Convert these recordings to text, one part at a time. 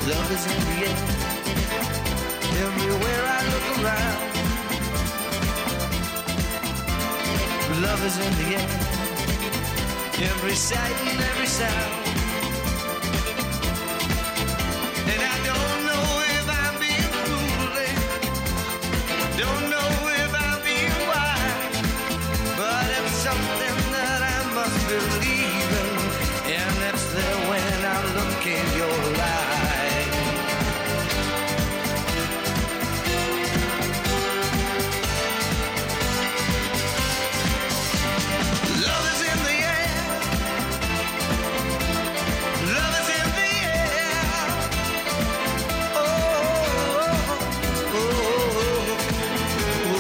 Love is in the air. Everywhere I look around. Love is in the air. Every sight and every sound. And I don't know if I'm being foolish. Don't know if I'm being wise. But it's something that I must believe in. And it's there when I look in your eyes. Love is in the air. Love is in the air. Oh, oh, oh, oh,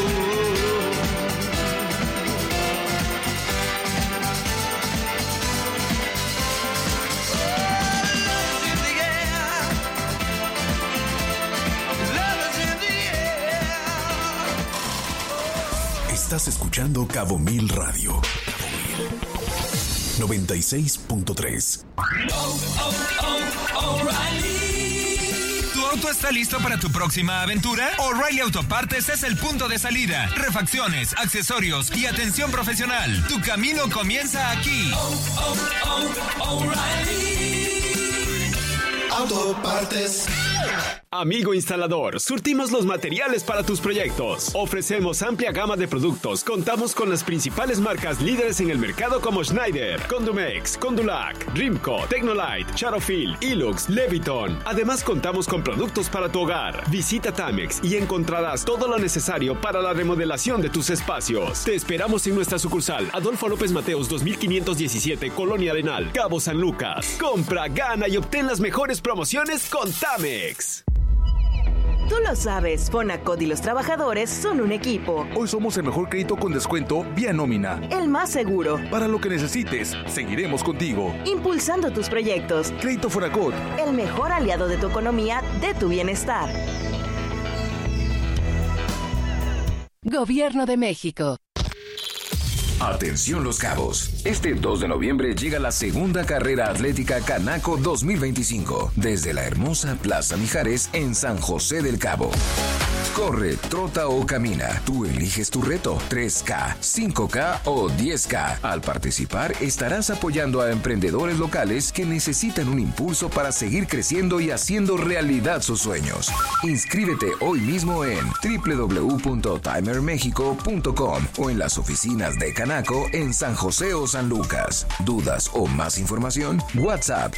Estás escuchando Cabo Mil Radio. Cabo Mil 96.3. ¿Tu auto está listo para tu próxima aventura? O'Reilly Autopartes es el punto de salida. Refacciones, accesorios y atención profesional. Tu camino comienza aquí. O'Reilly Autopartes. Amigo instalador, surtimos los materiales para tus proyectos. Ofrecemos amplia gama de productos. Contamos con las principales marcas líderes en el mercado como Schneider, Condumex, Condulac, Rimco, Tecnolite, Charofil, Ilux, Leviton. Además contamos con productos para tu hogar. Visita Tamex y encontrarás todo lo necesario para la remodelación de tus espacios. Te esperamos en nuestra sucursal Adolfo López Mateos 2517, Colonia Arenal, Cabo San Lucas. Compra, gana y obtén las mejores promociones con Tamex. Tú lo sabes, Fonacot y los trabajadores son un equipo. Hoy somos el mejor crédito con descuento vía nómina. El más seguro. Para lo que necesites, seguiremos contigo. Impulsando tus proyectos. Crédito Fonacot. El mejor aliado de tu economía, de tu bienestar. Gobierno de México. Atención Los Cabos, este 2 de noviembre llega la segunda carrera atlética Canaco 2025 desde la hermosa Plaza Mijares en San José del Cabo. Corre, trota o camina, tú eliges tu reto, 3K, 5K o 10K. Al participar estarás apoyando a emprendedores locales que necesitan un impulso para seguir creciendo y haciendo realidad sus sueños. Inscríbete hoy mismo en www.timermexico.com o en las oficinas de Canaco en San José o San Lucas. ¿Dudas o más información? WhatsApp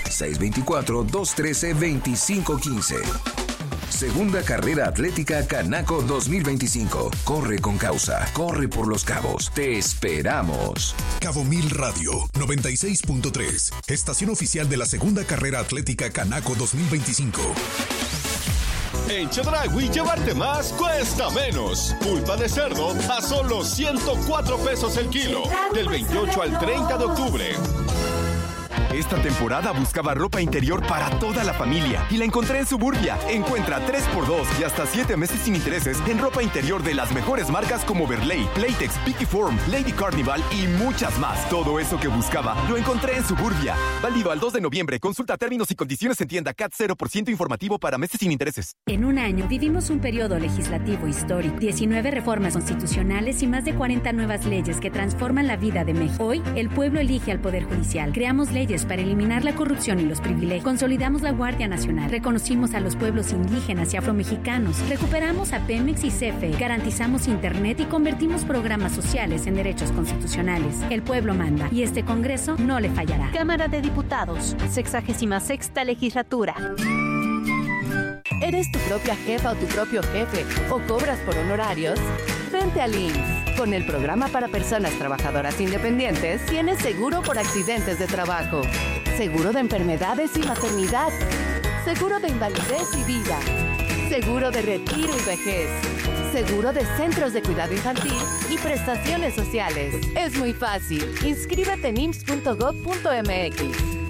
624-213-2515. Segunda carrera atlética Canaco 2025. Corre con causa. Corre por Los Cabos. Te esperamos. Cabo Mil Radio 96.3. Estación oficial de la segunda carrera atlética Canaco 2025. En Chedraui llevarte más cuesta menos. Pulpa de cerdo a solo 104 pesos el kilo. Del 28 al 30 de octubre. Esta temporada buscaba ropa interior para toda la familia y la encontré en Suburbia. Encuentra 3x2 y hasta 7 meses sin intereses en ropa interior de las mejores marcas como Verley, Playtex, Piquiform, Lady Carnival y muchas más. Todo eso que buscaba lo encontré en Suburbia. Válido al 2 de noviembre. Consulta términos y condiciones en tienda. CAT 0% informativo para meses sin intereses. En un año vivimos un periodo legislativo histórico. 19 reformas constitucionales y más de 40 nuevas leyes que transforman la vida de México. Hoy, el pueblo elige al Poder Judicial. Creamos leyes para eliminar la corrupción y los privilegios. Consolidamos la Guardia Nacional. Reconocimos a los pueblos indígenas y afromexicanos. Recuperamos a Pemex y CFE. Garantizamos Internet y convertimos programas sociales en derechos constitucionales. El pueblo manda y este Congreso no le fallará. Cámara de Diputados, 66ª Legislatura. ¿Eres tu propia jefa o tu propio jefe o cobras por honorarios? Vente al IMSS. Con el programa para personas trabajadoras independientes, tienes seguro por accidentes de trabajo, seguro de enfermedades y maternidad, seguro de invalidez y vida, seguro de retiro y vejez, seguro de centros de cuidado infantil y prestaciones sociales. Es muy fácil. Inscríbete en ims.gov.mx.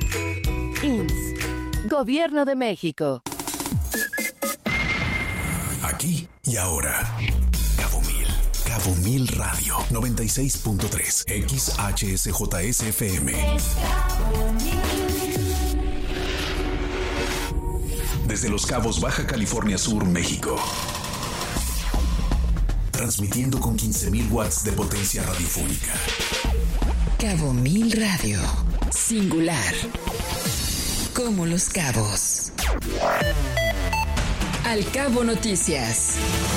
IMSS. Gobierno de México. Aquí y ahora. Cabo Mil Radio 96.3 XHSJSFM. desde Los Cabos, Baja California Sur, México. Transmitiendo con 15,000 watts de potencia radiofónica. Cabo Mil Radio. Singular. Como Los Cabos. Al Cabo Noticias.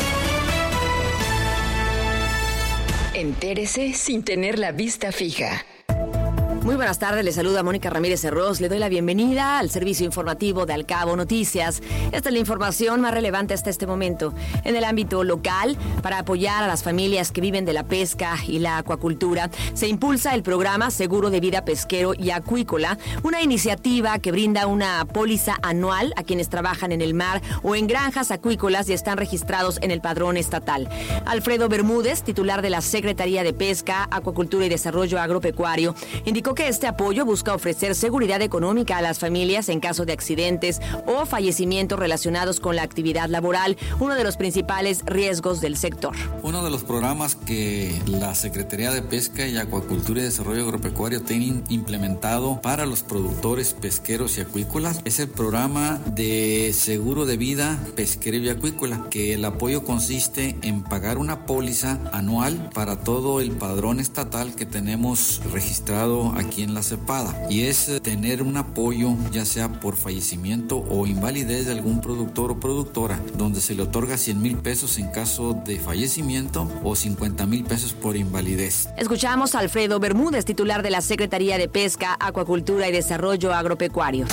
Entérese sin tener la vista fija. Muy buenas tardes, le saluda Mónica Ramírez Herros. Le doy la bienvenida al servicio informativo de Al Cabo Noticias. Esta es la información más relevante hasta este momento. En el ámbito local, para apoyar a las familias que viven de la pesca y la acuacultura, se impulsa el programa Seguro de Vida Pesquero y Acuícola, una iniciativa que brinda una póliza anual a quienes trabajan en el mar o en granjas acuícolas y están registrados en el padrón estatal. Alfredo Bermúdez, titular de la Secretaría de Pesca, Acuacultura y Desarrollo Agropecuario, indicó que este apoyo busca ofrecer seguridad económica a las familias en caso de accidentes o fallecimientos relacionados con la actividad laboral, uno de los principales riesgos del sector. Uno de los programas que la Secretaría de Pesca y Acuacultura y Desarrollo Agropecuario tienen implementado para los productores pesqueros y acuícolas es el programa de seguro de vida pesquero y acuícola, que el apoyo consiste en pagar una póliza anual para todo el padrón estatal que tenemos registrado aquí en la cepada, y es tener un apoyo ya sea por fallecimiento o invalidez de algún productor o productora, donde se le otorga 100,000 pesos en caso de fallecimiento o 50,000 pesos por invalidez. Escuchamos a Alfredo Bermúdez, titular de la Secretaría de Pesca, Acuacultura y Desarrollo Agropecuario.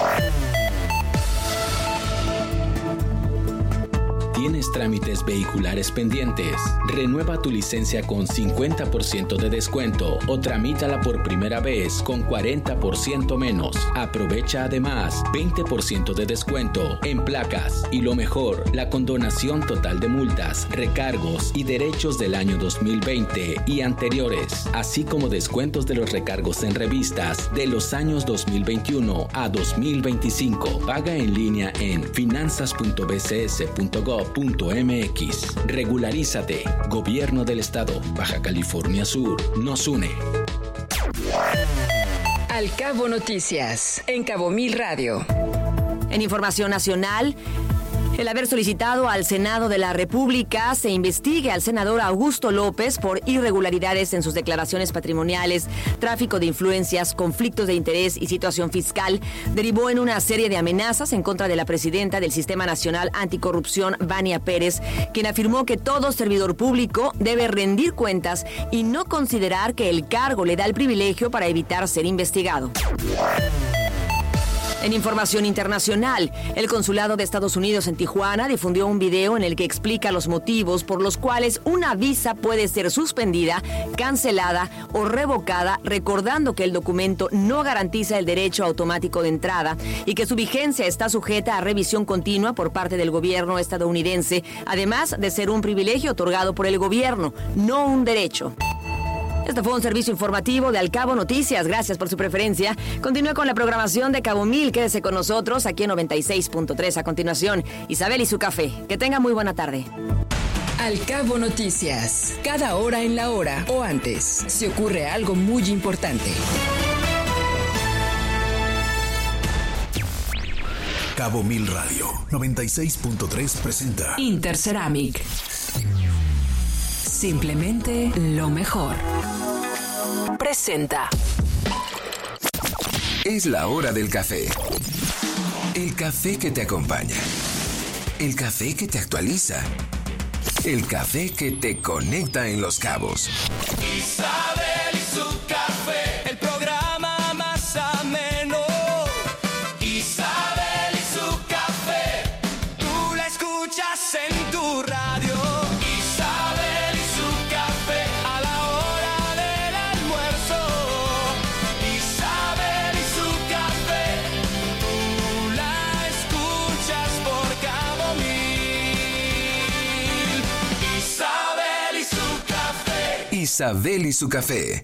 ¿Tienes trámites vehiculares pendientes? Renueva tu licencia con 50% de descuento o tramítala por primera vez con 40% menos. Aprovecha además 20% de descuento en placas y lo mejor, la condonación total de multas, recargos y derechos del año 2020 y anteriores, así como descuentos de los recargos en revistas de los años 2021 a 2025. Paga en línea en finanzas.bcs.gov.mx. Regularízate. Gobierno del Estado. Baja California Sur. Nos une. Al Cabo Noticias. En Cabo Mil Radio. En información nacional, el haber solicitado al Senado de la República se investigue al senador Augusto López por irregularidades en sus declaraciones patrimoniales, tráfico de influencias, conflictos de interés y situación fiscal, derivó en una serie de amenazas en contra de la presidenta del Sistema Nacional Anticorrupción, Vania Pérez, quien afirmó que todo servidor público debe rendir cuentas y no considerar que el cargo le da el privilegio para evitar ser investigado. En información internacional, el Consulado de Estados Unidos en Tijuana difundió un video en el que explica los motivos por los cuales una visa puede ser suspendida, cancelada o revocada, recordando que el documento no garantiza el derecho automático de entrada y que su vigencia está sujeta a revisión continua por parte del gobierno estadounidense, además de ser un privilegio otorgado por el gobierno, no un derecho. Este fue un servicio informativo de Al Cabo Noticias. Gracias por su preferencia. Continúe con la programación de Cabo Mil. Quédese con nosotros aquí en 96.3. A continuación, Isabel y su café. Que tenga muy buena tarde. Al Cabo Noticias. Cada hora en la hora o antes se ocurre algo muy importante. Cabo Mil Radio 96.3 presenta Interceramic. Simplemente lo mejor. Presenta. Es la hora del café. El café que te acompaña. El café que te actualiza. El café que te conecta en Los Cabos. Isabel y su café, el programa más ameno. Isabel y su café, tú la escuchas en tu radio. Isabel y su café.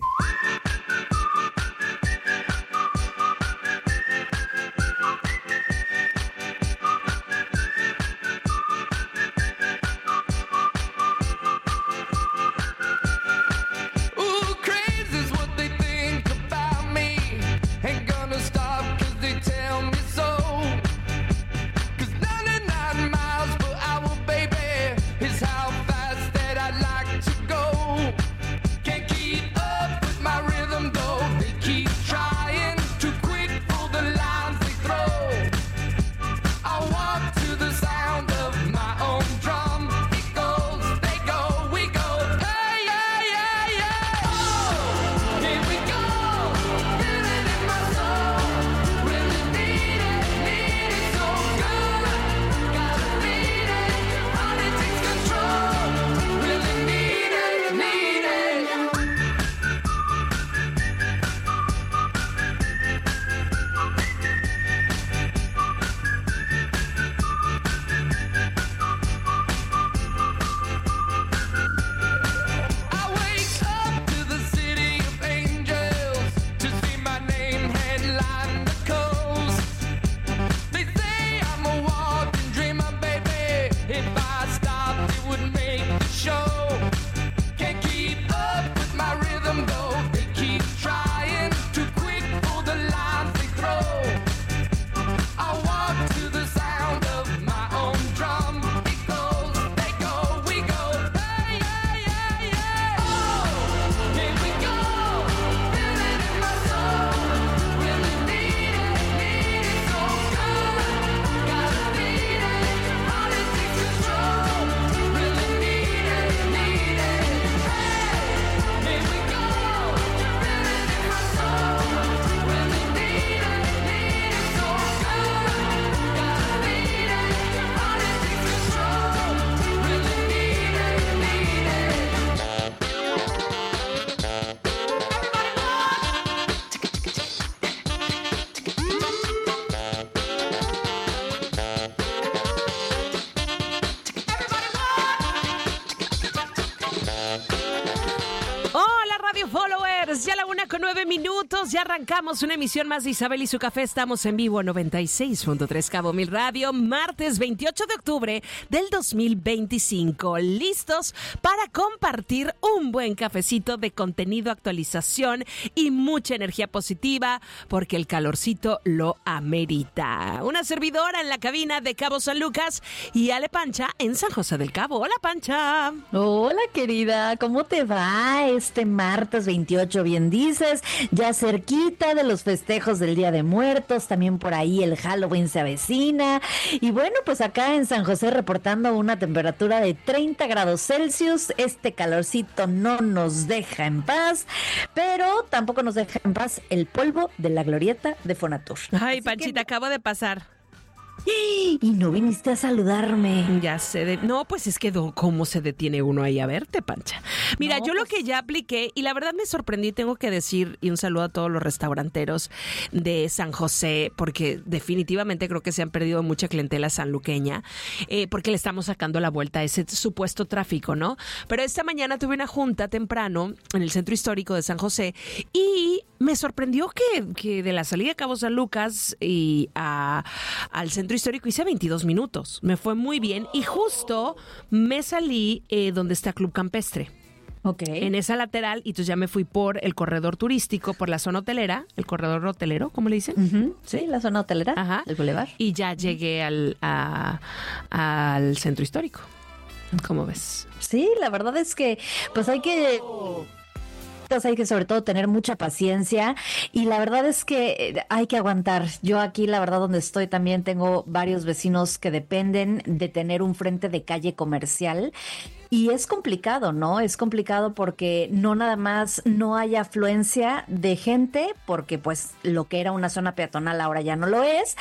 9 minutos, ya arrancamos una emisión más de Isabel y su café. Estamos en vivo 96.3 Cabo Mil Radio, martes 28 de octubre del 2025. Listos para compartir un buen cafecito de contenido, actualización y mucha energía positiva, porque el calorcito lo amerita. Una servidora en la cabina de Cabo San Lucas y Ale Pancha en San José del Cabo. Hola, Pancha. Hola, querida, ¿cómo te va este martes 28? Bien dices, ya cerquita de los festejos del Día de Muertos, también por ahí el Halloween se avecina. Y bueno, pues acá en San José reportando una temperatura de 30 grados Celsius. Este calorcito no nos deja en paz, pero tampoco nos deja en paz el polvo de la glorieta de Fonatur. Ay, Panchita, acabo de pasar. Y no viniste a saludarme. Ya sé. No, pues es que cómo se detiene uno ahí a verte, Pancha. Mira, yo lo que ya apliqué, y la verdad me sorprendí, tengo que decir, y un saludo a todos los restauranteros de San José, porque definitivamente creo que se han perdido mucha clientela sanluqueña, porque le estamos sacando la vuelta a ese supuesto tráfico, ¿no? Pero esta mañana tuve una junta temprano en el centro histórico de San José y me sorprendió que de la salida de Cabo San Lucas y al centro histórico hice 22 minutos. Me fue muy bien y justo me salí donde está Club Campestre. Okay. En esa lateral, y entonces ya me fui por el corredor turístico, por la zona hotelera, el corredor hotelero, ¿cómo le dicen? Uh-huh. Sí, la zona hotelera, ajá, el bulevar. Y ya llegué al centro histórico. ¿Cómo ves? Sí, la verdad es que pues hay que sobre todo tener mucha paciencia y la verdad es que hay que aguantar. Yo aquí, la verdad, donde estoy también tengo varios vecinos que dependen de tener un frente de calle comercial. Y es complicado, ¿no? Es complicado porque no nada más no hay afluencia de gente, porque pues lo que era una zona peatonal ahora ya no lo es,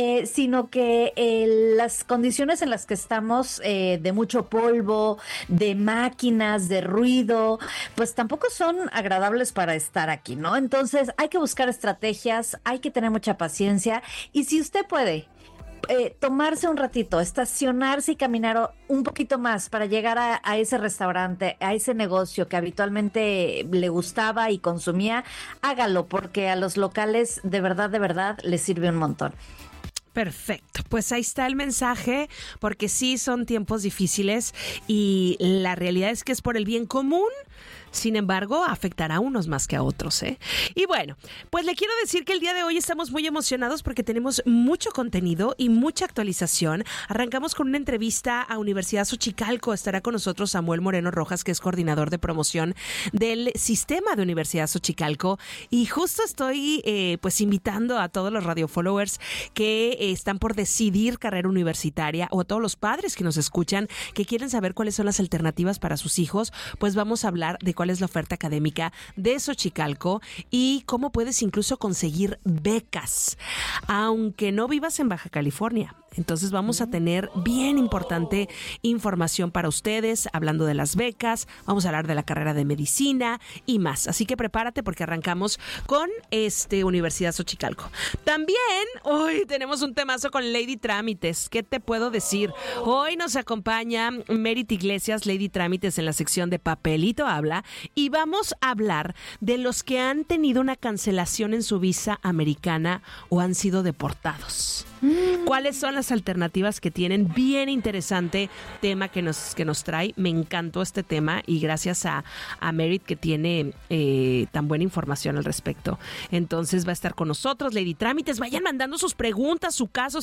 sino que las condiciones en las que estamos de mucho polvo, de máquinas, de ruido, pues tampoco son agradables para estar aquí, ¿no? Entonces hay que buscar estrategias, hay que tener mucha paciencia y si usted puede tomarse un ratito, estacionarse y caminar un poquito más para llegar a ese restaurante, a ese negocio que habitualmente le gustaba y consumía, hágalo porque a los locales de verdad les sirve un montón. Perfecto, pues ahí está el mensaje, porque sí son tiempos difíciles y la realidad es que es por el bien común. Sin embargo, afectará a unos más que a otros, ¿eh? Y bueno, pues le quiero decir que el día de hoy estamos muy emocionados porque tenemos mucho contenido y mucha actualización. Arrancamos con una entrevista a Universidad Xochicalco. Estará con nosotros Samuel Moreno Rojas, que es coordinador de promoción del sistema de Universidad Xochicalco. Y justo estoy pues invitando a todos los radiofollowers que están por decidir carrera universitaria o a todos los padres que nos escuchan que quieren saber cuáles son las alternativas para sus hijos. Pues vamos a hablar de cuál es la oferta académica de Xochicalco y cómo puedes incluso conseguir becas, aunque no vivas en Baja California. Entonces vamos a tener bien importante información para ustedes, hablando de las becas, vamos a hablar de la carrera de medicina y más. Así que prepárate porque arrancamos con Universidad Xochicalco. También hoy tenemos un temazo con Lady Trámites. ¿Qué te puedo decir? Hoy nos acompaña Merit Iglesias, Lady Trámites, en la sección de Papelito Habla, y vamos a hablar de los que han tenido una cancelación en su visa americana o han sido deportados. ¿Cuáles son las alternativas que tienen? Bien interesante tema que nos trae. Me encantó este tema y gracias a Merit que tiene tan buena información al respecto. Entonces va a estar con nosotros Lady Trámites. Vayan mandando sus preguntas, su caso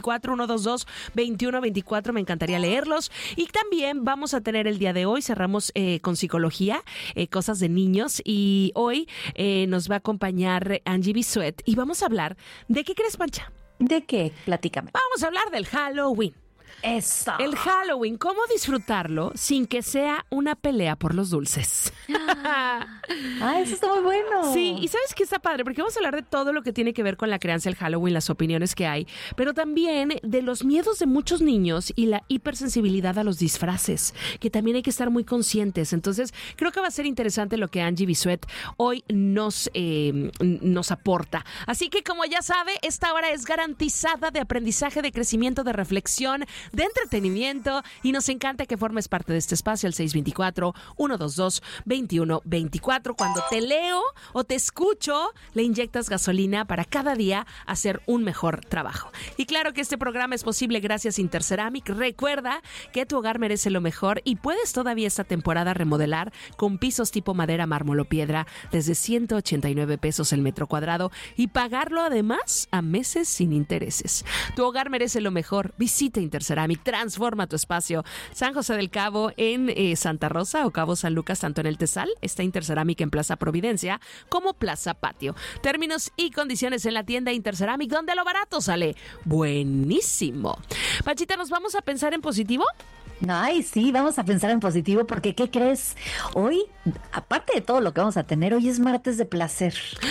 624-122-2124. Me encantaría leerlos. Y también vamos a tener el día de hoy, cerramos con psicología, cosas de niños, y hoy nos va a acompañar Angie Bisuet y vamos a hablar de ¿qué crees, Pancha? ¿De qué? Platícame. Vamos a hablar del Halloween. Eso. El Halloween, ¿cómo disfrutarlo sin que sea una pelea por los dulces? Eso está muy bueno. Sí, y ¿sabes qué está padre? Porque vamos a hablar de todo lo que tiene que ver con la crianza del Halloween, las opiniones que hay, pero también de los miedos de muchos niños y la hipersensibilidad a los disfraces, que también hay que estar muy conscientes. Entonces, creo que va a ser interesante lo que Angie Bisuet hoy nos aporta. Así que, como ya sabe, esta hora es garantizada de aprendizaje, de crecimiento, de reflexión, de entretenimiento y nos encanta que formes parte de este espacio al 624-122-2124. Cuando te leo o te escucho, le inyectas gasolina para cada día hacer un mejor trabajo. Y claro que este programa es posible gracias a Interceramic. Recuerda que tu hogar merece lo mejor y puedes todavía esta temporada remodelar con pisos tipo madera, mármol o piedra desde 189 pesos el metro cuadrado y pagarlo además a meses sin intereses. Tu hogar merece lo mejor. Visita Interceramic, transforma tu espacio. San José del Cabo en Santa Rosa o Cabo San Lucas, tanto en el Tesal, está Interceramic en Plaza Providencia como Plaza Patio. Términos y condiciones en la tienda Interceramic, donde lo barato sale buenísimo. Pachita, ¿nos vamos a pensar en positivo? Ay, sí, vamos a pensar en positivo porque, ¿qué crees? Hoy, aparte de todo lo que vamos a tener, hoy es martes de placer.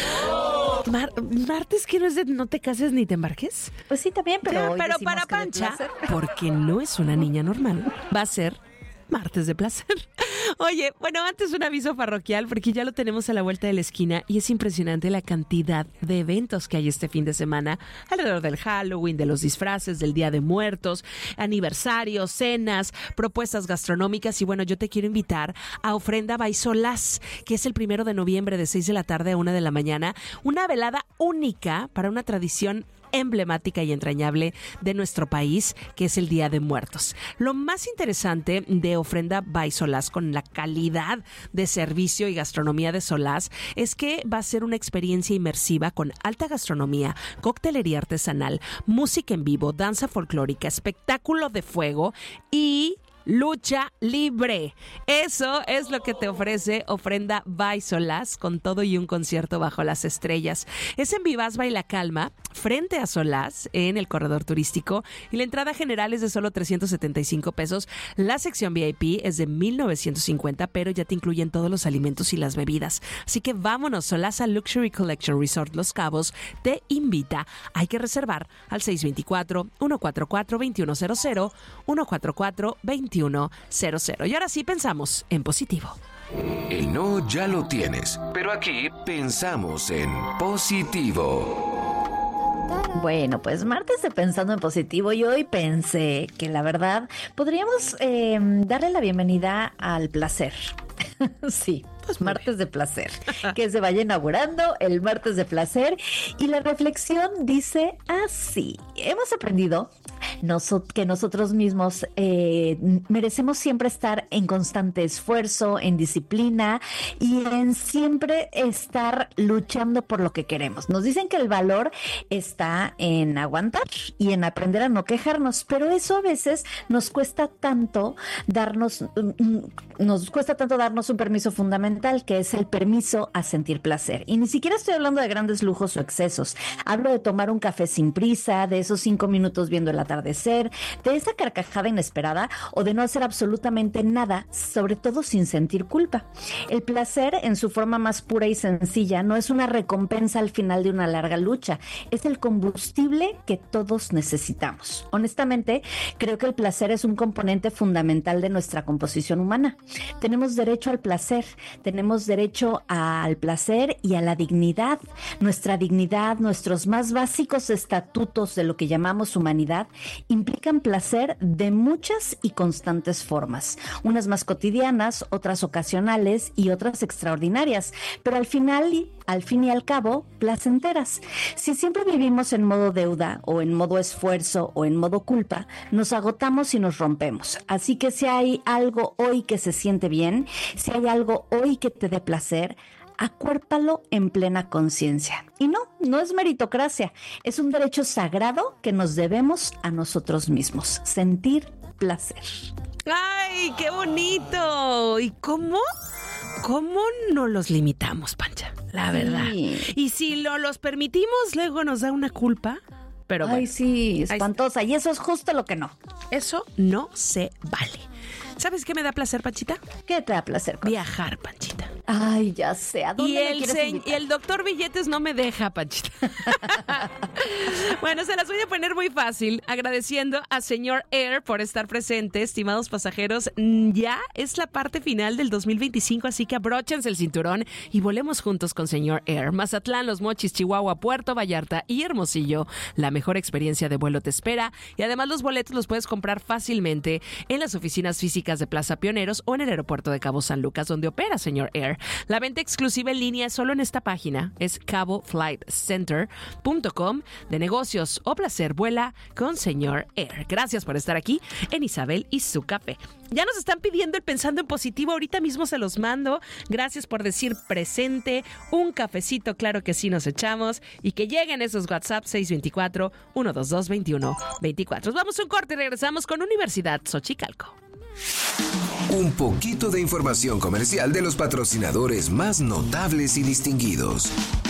¿Martes que no es de no te cases ni te embarques? Pues sí, también, pero hoy pero para Pancha, porque no es una niña normal, va a ser martes de placer. Oye, bueno, antes un aviso parroquial porque ya lo tenemos a la vuelta de la esquina y es impresionante la cantidad de eventos que hay este fin de semana alrededor del Halloween, de los disfraces, del Día de Muertos, aniversarios, cenas, propuestas gastronómicas y bueno, yo te quiero invitar a Ofrenda by Solás, que es el 1 de noviembre de 6 de la tarde a 1 de la mañana, una velada única para una tradición emblemática y entrañable de nuestro país, que es el Día de Muertos. Lo más interesante de Ofrenda by Solás, con la calidad de servicio y gastronomía de Solás, es que va a ser una experiencia inmersiva con alta gastronomía, coctelería artesanal, música en vivo, danza folclórica, espectáculo de fuego y lucha libre. Eso es lo que te ofrece Ofrenda by Solás, con todo y un concierto bajo las estrellas. Es en Vivaz Baila Calma, frente a Solás, en el corredor turístico, y la entrada general es de solo 375 pesos. La sección VIP es de 1,950, pero ya te incluyen todos los alimentos y las bebidas. Así que vámonos, Solasa Luxury Collection Resort Los Cabos te invita. Hay que reservar al 624-144-2100, 144-2100. Y ahora sí pensamos en positivo. El no ya lo tienes, pero aquí pensamos en positivo. Bueno, pues martes de Pensando en Positivo y hoy pensé que la verdad podríamos darle la bienvenida al placer. Sí, pues martes de placer, que se vaya inaugurando el martes de placer y la reflexión dice así: hemos aprendido que nosotros mismos merecemos siempre estar en constante esfuerzo, en disciplina y en siempre estar luchando por lo que queremos. Nos dicen que el valor está en aguantar y en aprender a no quejarnos, pero eso a veces nos cuesta tanto darnos un permiso fundamental, que es el permiso a sentir placer. Y ni siquiera estoy hablando de grandes lujos o excesos. Hablo de tomar un café sin prisa, de esos 5 minutos viendo el atardecer, de esa carcajada inesperada o de no hacer absolutamente nada, sobre todo sin sentir culpa. El placer, en su forma más pura y sencilla, no es una recompensa al final de una larga lucha, es el combustible que todos necesitamos. Honestamente, creo que el placer es un componente fundamental de nuestra composición humana. Tenemos derecho al placer, tenemos derecho al placer y a la dignidad. Nuestra dignidad, nuestros más básicos estatutos de lo que llamamos humanidad, implican placer de muchas y constantes formas, unas más cotidianas, otras ocasionales y otras extraordinarias, pero al fin y al cabo, placenteras. Si siempre vivimos en modo deuda o en modo esfuerzo o en modo culpa, nos agotamos y nos rompemos. Así que si hay algo hoy que se siente bien, si hay algo hoy que te dé placer, acuérpalo en plena conciencia. Y no es meritocracia, es un derecho sagrado que nos debemos a nosotros mismos, sentir placer. ¡Ay, qué bonito! ¿Y cómo no los limitamos, Pancha? La verdad. Sí. Y si los permitimos, luego nos da una culpa. Pero bueno. Ay, sí, espantosa. Y eso es justo lo que no. Eso no se vale. ¿Sabes qué me da placer, Panchita? ¿Qué te da placer? Viajar, Panchita. Ay, ya sé. ¿A dónde me quieres invitar? Y el doctor Billetes no me deja, Pachita. Bueno, se las voy a poner muy fácil, agradeciendo a señor Air por estar presente, estimados pasajeros. Ya es la parte final del 2025, así que abróchense el cinturón y volemos juntos con señor Air. Mazatlán, Los Mochis, Chihuahua, Puerto Vallarta y Hermosillo. La mejor experiencia de vuelo te espera y además los boletos los puedes comprar fácilmente en las oficinas físicas de Plaza Pioneros o en el aeropuerto de Cabo San Lucas, donde opera señor Air. La venta exclusiva en línea es solo en esta página, es caboflightcenter.com. De negocios o placer, vuela con señor Air. Gracias por estar aquí en Isabel y su café. Ya nos están pidiendo el pensando en positivo, ahorita mismo se los mando. Gracias por decir presente, un cafecito, claro que sí nos echamos, y que lleguen esos WhatsApp 624-122-2124. Vamos a un corte y regresamos con Universidad Xochicalco. Un poquito de información comercial de los patrocinadores más notables y distinguidos.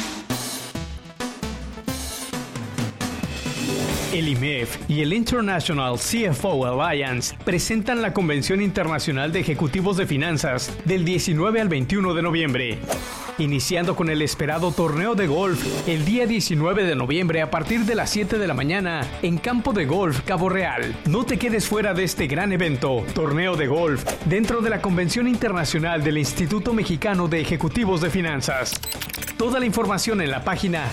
El IMEF y el International CFO Alliance presentan la Convención Internacional de Ejecutivos de Finanzas del 19 al 21 de noviembre. Iniciando con el esperado torneo de golf el día 19 de noviembre a partir de las 7 de la mañana en Campo de Golf Cabo Real. No te quedes fuera de este gran evento, torneo de golf, dentro de la Convención Internacional del Instituto Mexicano de Ejecutivos de Finanzas. Toda la información en la página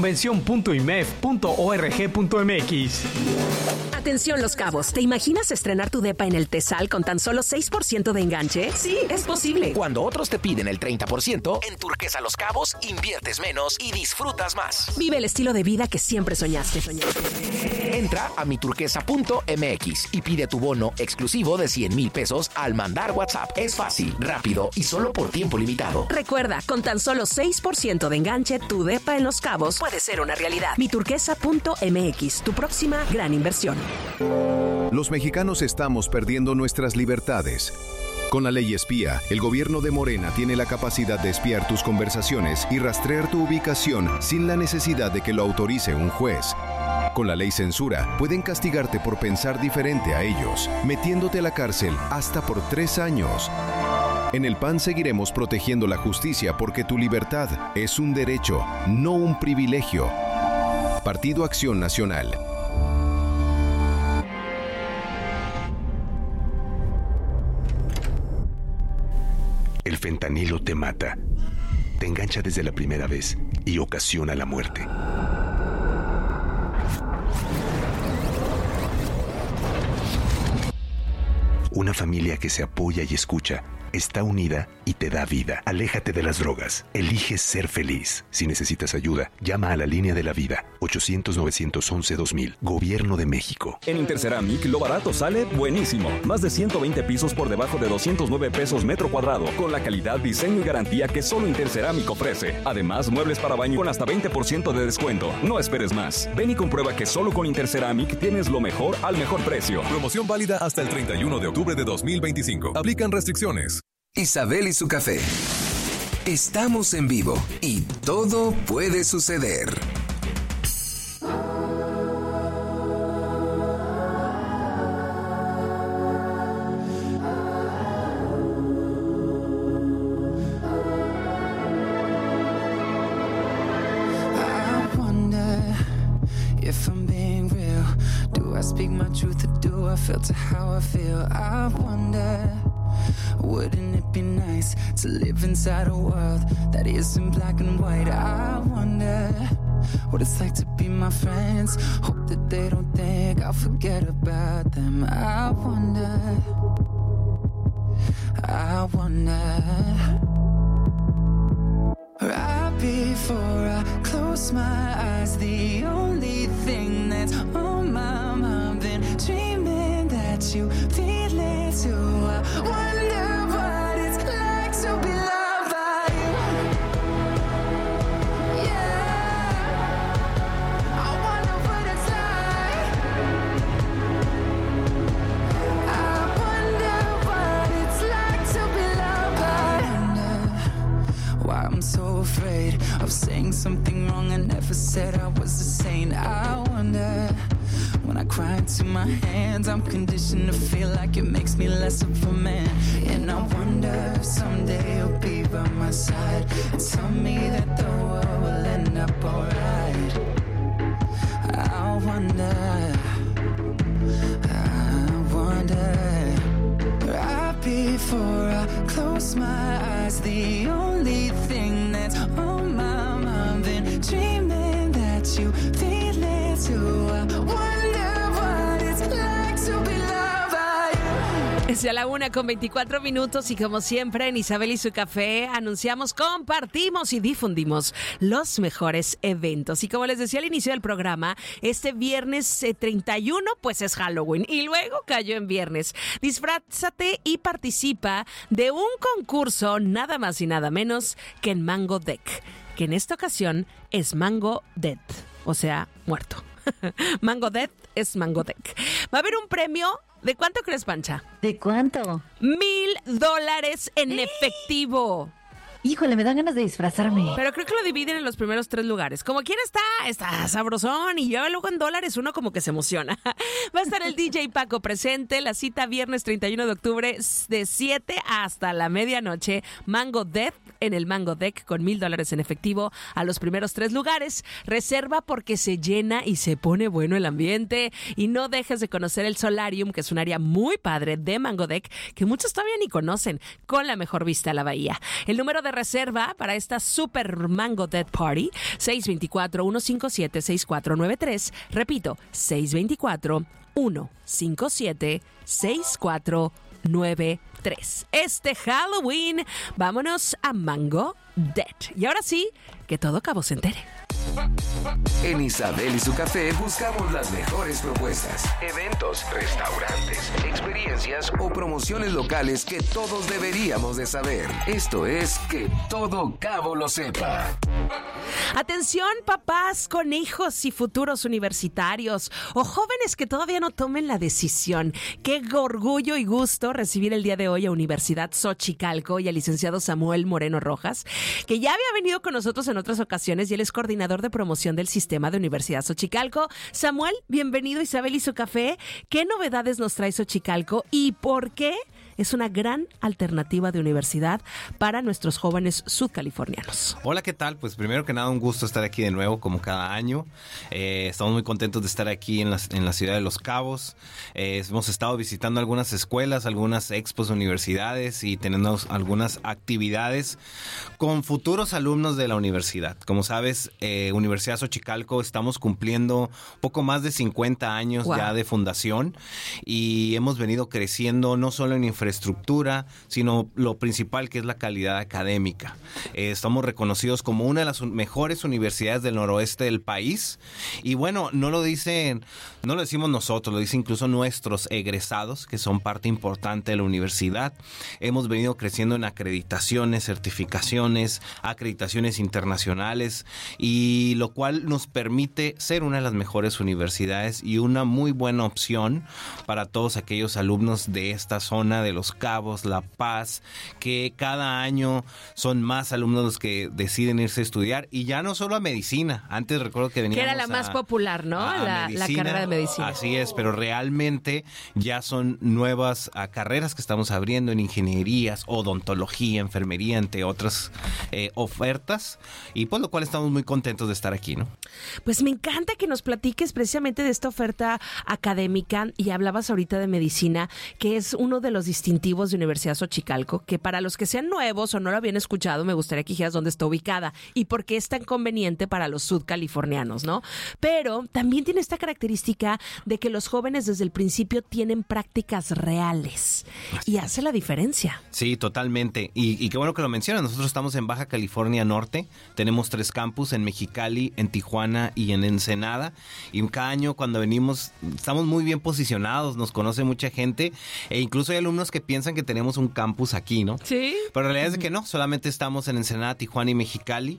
convención.imef.org.mx. Atención Los Cabos, ¿te imaginas estrenar tu depa en el Tesal con tan solo 6% de enganche? Sí, es posible. Cuando otros te piden el 30%, en Turquesa Los Cabos inviertes menos y disfrutas más. Vive el estilo de vida que siempre soñaste. Entra a miturquesa.mx y pide tu bono exclusivo de 100,000 pesos al mandar WhatsApp. Es fácil, rápido y solo por tiempo limitado. Recuerda, con tan solo 6% de enganche, tu depa en Los Cabos puede ser una realidad. Miturquesa.mx, tu próxima gran inversión. Los mexicanos estamos perdiendo nuestras libertades. Con la ley espía, el gobierno de Morena tiene la capacidad de espiar tus conversaciones y rastrear tu ubicación sin la necesidad de que lo autorice un juez. Con la ley censura, pueden castigarte por pensar diferente a ellos, metiéndote a la cárcel hasta por 3 años. En el PAN seguiremos protegiendo la justicia porque tu libertad es un derecho, no un privilegio. Partido Acción Nacional. El fentanilo te mata, te engancha desde la primera vez y ocasiona la muerte. Una familia que se apoya y escucha está unida y te da vida. Aléjate de las drogas. Elige ser feliz. Si necesitas ayuda, llama a la línea de la vida. 800-911-2000. Gobierno de México. En Interceramic lo barato sale buenísimo. Más de 120 pisos por debajo de 209 pesos metro cuadrado. Con la calidad, diseño y garantía que solo Interceramic ofrece. Además, muebles para baño con hasta 20% de descuento. No esperes más. Ven y comprueba que solo con Interceramic tienes lo mejor al mejor precio. Promoción válida hasta el 31 de octubre de 2025. Aplican restricciones. Isabel y su café. Estamos en vivo y todo puede suceder. I wonder if I'm being real. Do I speak my truth or do I filter how I feel? I wonder, wouldn't it be nice to live inside a world that isn't black and white? I wonder what it's like to be my friends. Hope that they don't think I'll forget about them. I wonder, right before I close my eyes, the only thing that's on my mind, been dreaming that you feel it too. I wonder what it's like to be loved by you. Yeah, I wonder what it's like. I wonder what it's like to be loved by you. I wonder why I'm so afraid of saying something wrong I never said I was a saint. I wonder When I cry into my hands, I'm conditioned to feel like it makes me less of a man. And I wonder if someday you'll be by my side and tell me that the world will end up alright. I wonder right before I close my eyes, the only thing that's on my mind, been dreaming that you feel it too. I wonder what it's like to be loved by you. Es ya la 1:24 y como siempre en Isabel y su café anunciamos, compartimos y difundimos los mejores eventos. Y como les decía al inicio del programa, este viernes 31 pues es Halloween y luego cayó en viernes. Disfrázate y participa de un concurso nada más y nada menos que en Mango Deck, que en esta ocasión es Mango Dead, o sea, muerto. Mango Dead es Mango Deck. Va a haber un premio. ¿De cuánto crees, Pancha? ¿De cuánto? $1,000 en efectivo. Híjole, me dan ganas de disfrazarme. Pero creo que lo dividen en los primeros 3 lugares. Como quiera está sabrosón. Y ya luego en dólares uno como que se emociona. Va a estar el DJ Paco presente. La cita viernes 31 de octubre de 7 hasta la medianoche. Mango Death en el Mango Deck con $1,000 en efectivo a los primeros 3 lugares. Reserva porque se llena y se pone bueno el ambiente. Y no dejes de conocer el Solarium, que es un área muy padre de Mango Deck que muchos todavía ni conocen, con la mejor vista a la bahía. El número de reserva para esta Super Mango Dead Party, 624-157-6493. Repito, 624-157-6493. Este Halloween, vámonos a Mango Dead. Y ahora sí, que todo Cabo se entere. En Isabel y su café buscamos las mejores propuestas, eventos, restaurantes, experiencias o promociones locales que todos deberíamos de saber. Esto es Que Todo Cabo lo sepa. Atención, papás con hijos y futuros universitarios o jóvenes que todavía no tomen la decisión. Qué orgullo y gusto recibir el día de hoy a Universidad Xochicalco y al licenciado Samuel Moreno Rojas, que ya había venido con nosotros en otras ocasiones y él es coordinador de promoción del sistema de Universidad Xochicalco. Samuel, bienvenido a Isabel y su café. ¿Qué novedades nos trae Xochicalco y por qué es una gran alternativa de universidad para nuestros jóvenes sudcalifornianos? Hola, ¿qué tal? Pues primero que nada, un gusto estar aquí de nuevo como cada año. Estamos muy contentos de estar aquí en la ciudad de Los Cabos. Hemos estado visitando algunas escuelas, algunas expos, universidades y tenemos algunas actividades con futuros alumnos de la universidad. Como sabes, Universidad Xochicalco estamos cumpliendo poco más de 50 años ya de fundación y hemos venido creciendo no solo en infraestructura, sino lo principal que es la calidad académica. Estamos reconocidos como una de las mejores universidades del noroeste del país y bueno, no lo decimos nosotros, lo dicen incluso nuestros egresados, que son parte importante de la universidad. Hemos venido creciendo en acreditaciones, certificaciones, acreditaciones internacionales y lo cual nos permite ser una de las mejores universidades y una muy buena opción para todos aquellos alumnos de esta zona de Los Cabos, La Paz, que cada año son más alumnos los que deciden irse a estudiar y ya no solo a medicina. Antes recuerdo que veníamos que era la más popular, ¿no? La carrera de medicina. Así es, pero realmente ya son nuevas carreras que estamos abriendo en ingenierías, odontología, enfermería, entre otras ofertas y por lo cual estamos muy contentos de estar aquí, ¿no? Pues me encanta que nos platiques precisamente de esta oferta académica y hablabas ahorita de medicina, que es uno de los distintivos de Universidad Xochicalco, que para los que sean nuevos o no lo habían escuchado, me gustaría que dijeras dónde está ubicada y por qué es tan conveniente para los sudcalifornianos, ¿no? Pero también tiene esta característica de que los jóvenes desde el principio tienen prácticas reales y hace la diferencia. Sí, totalmente. Y qué bueno que lo mencionas. Nosotros estamos en Baja California Norte, tenemos 3 campus en Mexicali, en Tijuana y en Ensenada y cada año cuando venimos estamos muy bien posicionados, nos conoce mucha gente e incluso hay alumnos que piensan que tenemos un campus aquí, ¿no? Sí. Pero la realidad es que no, solamente estamos en Ensenada, Tijuana y Mexicali.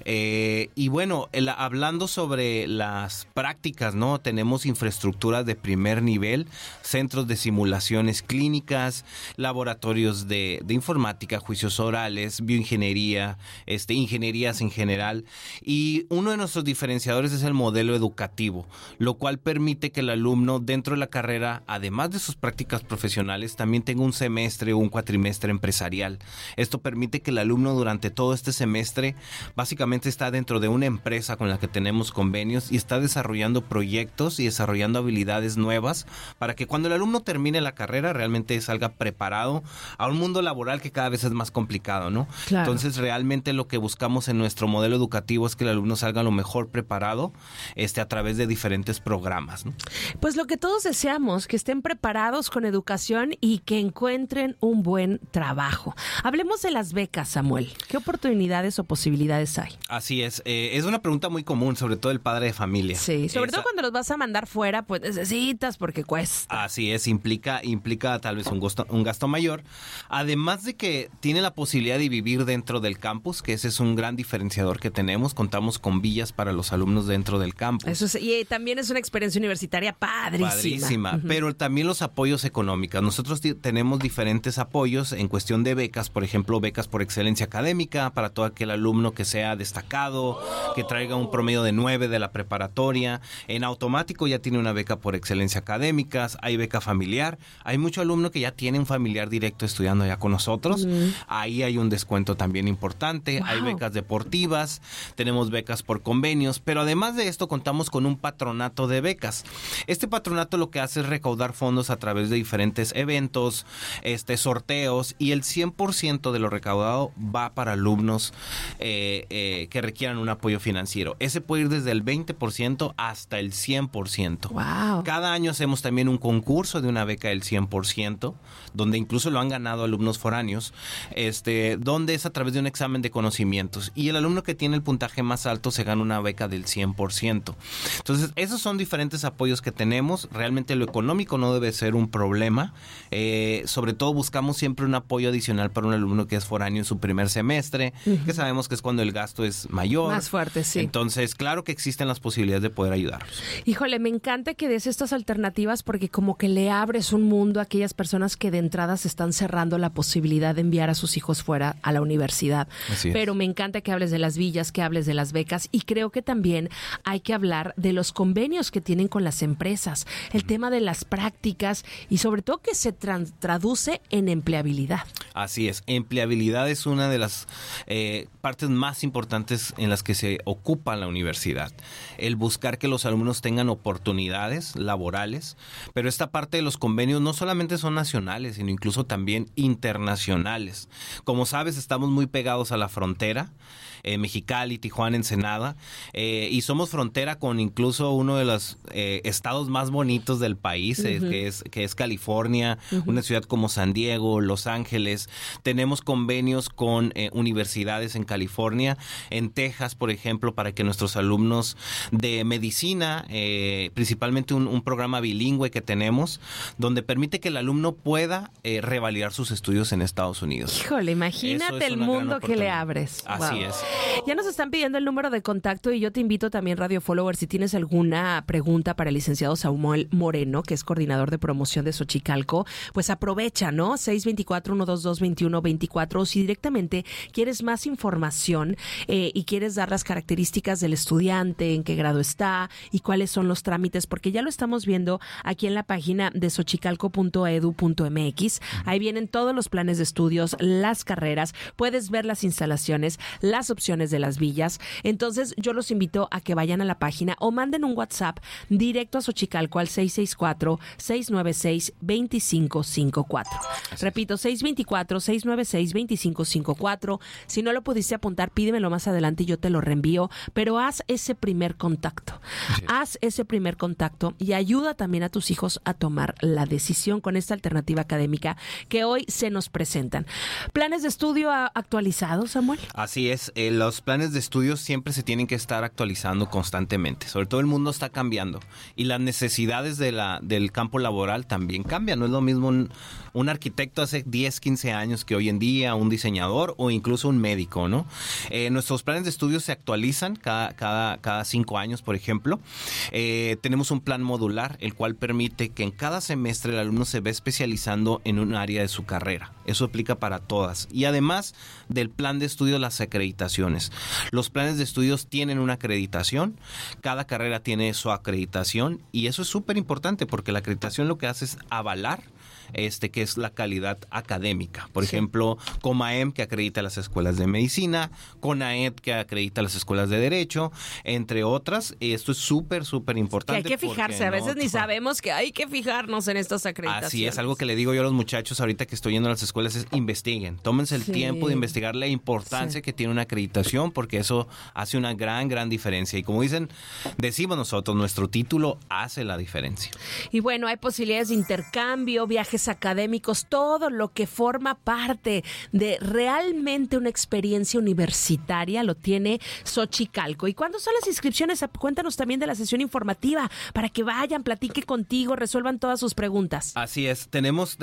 Y bueno, hablando sobre las prácticas, ¿no? Tenemos infraestructura de primer nivel, centros de simulaciones clínicas, laboratorios de informática, juicios orales, bioingeniería, ingenierías en general. Y uno de nuestros diferenciadores es el modelo educativo, lo cual permite que el alumno dentro de la carrera, además de sus prácticas profesionales, también tenga un semestre o un cuatrimestre empresarial. Esto permite que el alumno durante todo este semestre básicamente está dentro de una empresa con la que tenemos convenios y está desarrollando proyectos y desarrollando habilidades nuevas para que cuando el alumno termine la carrera realmente salga preparado a un mundo laboral que cada vez es más complicado, ¿no? Claro. Entonces realmente lo que buscamos en nuestro modelo educativo es que el alumno salga lo mejor preparado a través de diferentes programas, ¿no? Pues lo que todos deseamos, que estén preparados con educación y que encuentren un buen trabajo. Hablemos de las becas, Samuel. ¿Qué oportunidades o posibilidades hay? Así es. Es una pregunta muy común, sobre todo el padre de familia. Sí, sobre todo cuando los vas a mandar fuera, pues necesitas porque cuesta. Así es, implica tal vez un gasto mayor. Además de que tiene la posibilidad de vivir dentro del campus, que ese es un gran diferenciador que tenemos. Contamos con villas para los alumnos dentro del campus. Eso es, y también es una experiencia universitaria padrísima. Pero también los apoyos económicos. Nosotros tenemos diferentes apoyos en cuestión de becas, por ejemplo, becas por excelencia académica para todo aquel alumno que sea destacado, que traiga un promedio de 9 de la preparatoria. En automático ya tiene una beca por excelencia académica, hay beca familiar. Hay mucho alumno que ya tiene un familiar directo estudiando ya con nosotros. Ahí hay un descuento también importante. Wow. Hay becas deportivas, tenemos becas por convenios, pero además de esto contamos con un patronato de becas. Este patronato lo que hace es recaudar fondos a través de diferentes eventos, sorteos, y el 100% de lo recaudado va para alumnos que requieran un apoyo financiero. Ese puede ir desde el 20% hasta el 100%. Wow. Cada año hacemos también un concurso de una beca del 100%, donde incluso lo han ganado alumnos foráneos, donde es a través de un examen de conocimientos, y el alumno que tiene el puntaje más alto se gana una beca del 100%. Entonces, esos son diferentes apoyos que tenemos. Realmente lo económico no debe ser un problema. Sobre todo buscamos siempre un apoyo adicional para un alumno que es foráneo en su primer semestre, que sabemos que es cuando el gasto es mayor. Más fuerte, sí. Entonces, claro que existen las posibilidades de poder ayudarlos. Híjole, me encanta que des estas alternativas porque como que le abres un mundo a aquellas personas que de entrada se están cerrando la posibilidad de enviar a sus hijos fuera a la universidad. Pero me encanta que hables de las villas, que hables de las becas, y creo que también hay que hablar de los convenios que tienen con las empresas, el tema de las prácticas y sobre todo que se traduce en empleabilidad. Así es, empleabilidad es una de las partes más importantes en las que se ocupa la universidad. El buscar que los alumnos tengan oportunidades laborales, pero esta parte de los convenios no solamente son nacionales, sino incluso también internacionales. Como sabes, estamos muy pegados a la frontera, Mexicali, Tijuana, Ensenada, y somos frontera con incluso uno de los estados más bonitos del país, que es California, una ciudad como San Diego, Los Ángeles. Tenemos convenios con universidades en California, en Texas, por ejemplo, para que nuestros alumnos de medicina, principalmente un programa bilingüe que tenemos, donde permite que el alumno pueda revalidar sus estudios en Estados Unidos. Híjole, imagínate el mundo que le abres. Así es. Ya nos están pidiendo el número de contacto y yo te invito también, Radio Follower, si tienes alguna pregunta para el licenciado Samuel Moreno, que es coordinador de promoción de Xochicalco, pues aprovecha, ¿no? 624-122-2124, o si directamente quieres más información y quieres dar las características del estudiante, en qué grado está y cuáles son los trámites, porque ya lo estamos viendo aquí en la página de xochicalco.edu.mx. Ahí vienen todos los planes de estudios, las carreras, puedes ver las instalaciones, las opciones de las villas. Entonces yo los invito a que vayan a la página o manden un WhatsApp directo a Xochicalco al 664-696-2554. Repito, 624 664-696-2554. Si no lo pudiste apuntar, pídemelo más adelante y yo te lo reenvío, pero haz ese primer contacto. Sí. Haz ese primer contacto y ayuda también a tus hijos a tomar la decisión con esta alternativa académica que hoy se nos presentan. ¿Planes de estudio actualizados, Samuel? Así es, los planes de estudio siempre se tienen que estar actualizando constantemente. Sobre todo el mundo está cambiando y las necesidades del campo laboral también cambian. No es lo mismo un arquitecto hace 10, 15 años que hoy en día, un diseñador o incluso un médico, ¿no? Nuestros planes de estudio se actualizan cada 5 años, por ejemplo. Tenemos un plan modular, el cual permite que en cada semestre el alumno se ve especializando en un área de su carrera. Eso aplica para todas. Y además del plan de estudio, las acreditaciones. Los planes de estudios tienen una acreditación, cada carrera tiene su acreditación y eso es súper importante porque la acreditación lo que hace es avalar que es la calidad académica. Por ejemplo, COMAEM, que acredita las escuelas de medicina, CONAED, que acredita las escuelas de derecho, entre otras. Esto es súper, súper importante. Que hay que fijarse, a veces ni sabemos que hay que fijarnos en estas acreditaciones. Así es, algo que le digo yo a los muchachos ahorita que estoy yendo a las escuelas es investiguen, tómense el tiempo de investigar la importancia que tiene una acreditación, porque eso hace una gran diferencia. Y como decimos nosotros, nuestro título hace la diferencia. Y bueno, hay posibilidades de intercambio, viajes académicos, todo lo que forma parte de realmente una experiencia universitaria lo tiene Xochicalco. ¿Y cuándo son las inscripciones? Cuéntanos también de la sesión informativa para que vayan, platiquen contigo, resuelvan todas sus preguntas. Así es, tenemos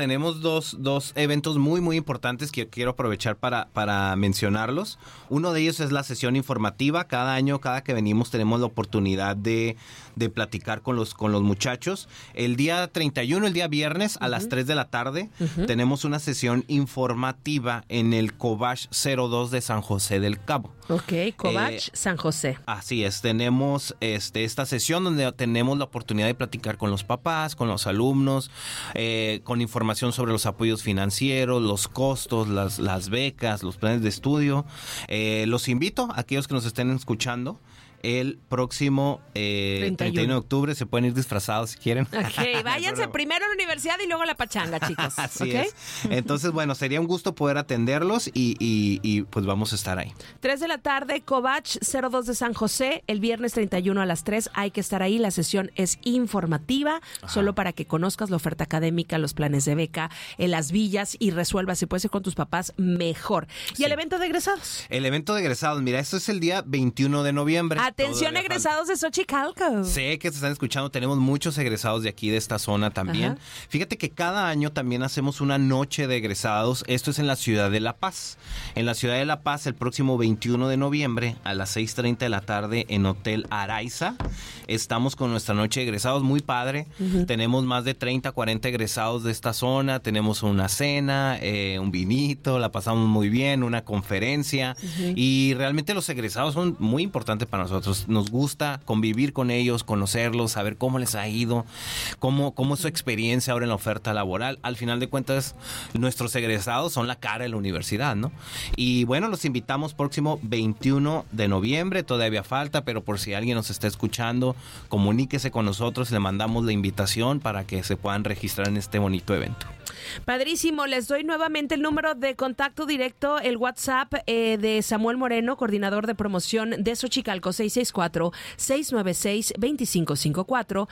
dos eventos muy importantes que quiero aprovechar para mencionarlos. Uno de ellos es la sesión informativa. Cada año, cada que venimos, tenemos la oportunidad de platicar con los muchachos. El día 31, el día viernes, a las 3 de la tarde, tenemos una sesión informativa en el Cobach 02 de San José del Cabo. Ok, Cobach San José. Así es, tenemos esta sesión donde tenemos la oportunidad de platicar con los papás, con los alumnos, con información sobre los apoyos financieros, los costos, las becas, los planes de estudio. Los invito a aquellos que nos estén escuchando. El próximo 31 de octubre se pueden ir disfrazados si quieren. Ok, váyanse primero a la universidad y luego a la pachanga, chicos. Así es. Entonces, bueno, sería un gusto poder atenderlos y pues vamos a estar ahí. 3 de la tarde, Cobach 02 de San José, el viernes 31 a las 3. Hay que estar ahí. La sesión es informativa, solo para que conozcas la oferta académica, los planes de beca, en las villas y resuelvas si puedes ir con tus papás, mejor. ¿Y el evento de egresados? El evento de egresados, mira, esto es el día 21 de noviembre. Atención, egresados de Xochicalco. Sé que se están escuchando, tenemos muchos egresados de aquí, de esta zona también. Fíjate que cada año también hacemos una noche de egresados. Esto es en la ciudad de La Paz. En la ciudad de La Paz, el próximo 21 de noviembre, a las 6:30 de la tarde, en Hotel Araiza. Estamos con nuestra noche de egresados, muy padre. Tenemos más de 30, 40 egresados de esta zona. Tenemos una cena, un vinito, la pasamos muy bien, una conferencia. Y realmente los egresados son muy importantes para nosotros. Nos gusta convivir con ellos, conocerlos, saber cómo les ha ido, cómo es su experiencia ahora en la oferta laboral. Al final de cuentas, nuestros egresados son la cara de la universidad, ¿no? Y bueno, los invitamos próximo 21 de noviembre, todavía falta, pero por si alguien nos está escuchando, comuníquese con nosotros, le mandamos la invitación para que se puedan registrar en este bonito evento. Padrísimo, les doy nuevamente el número de contacto directo, el WhatsApp de Samuel Moreno, coordinador de promoción de Xochicalco, 664-696-2554,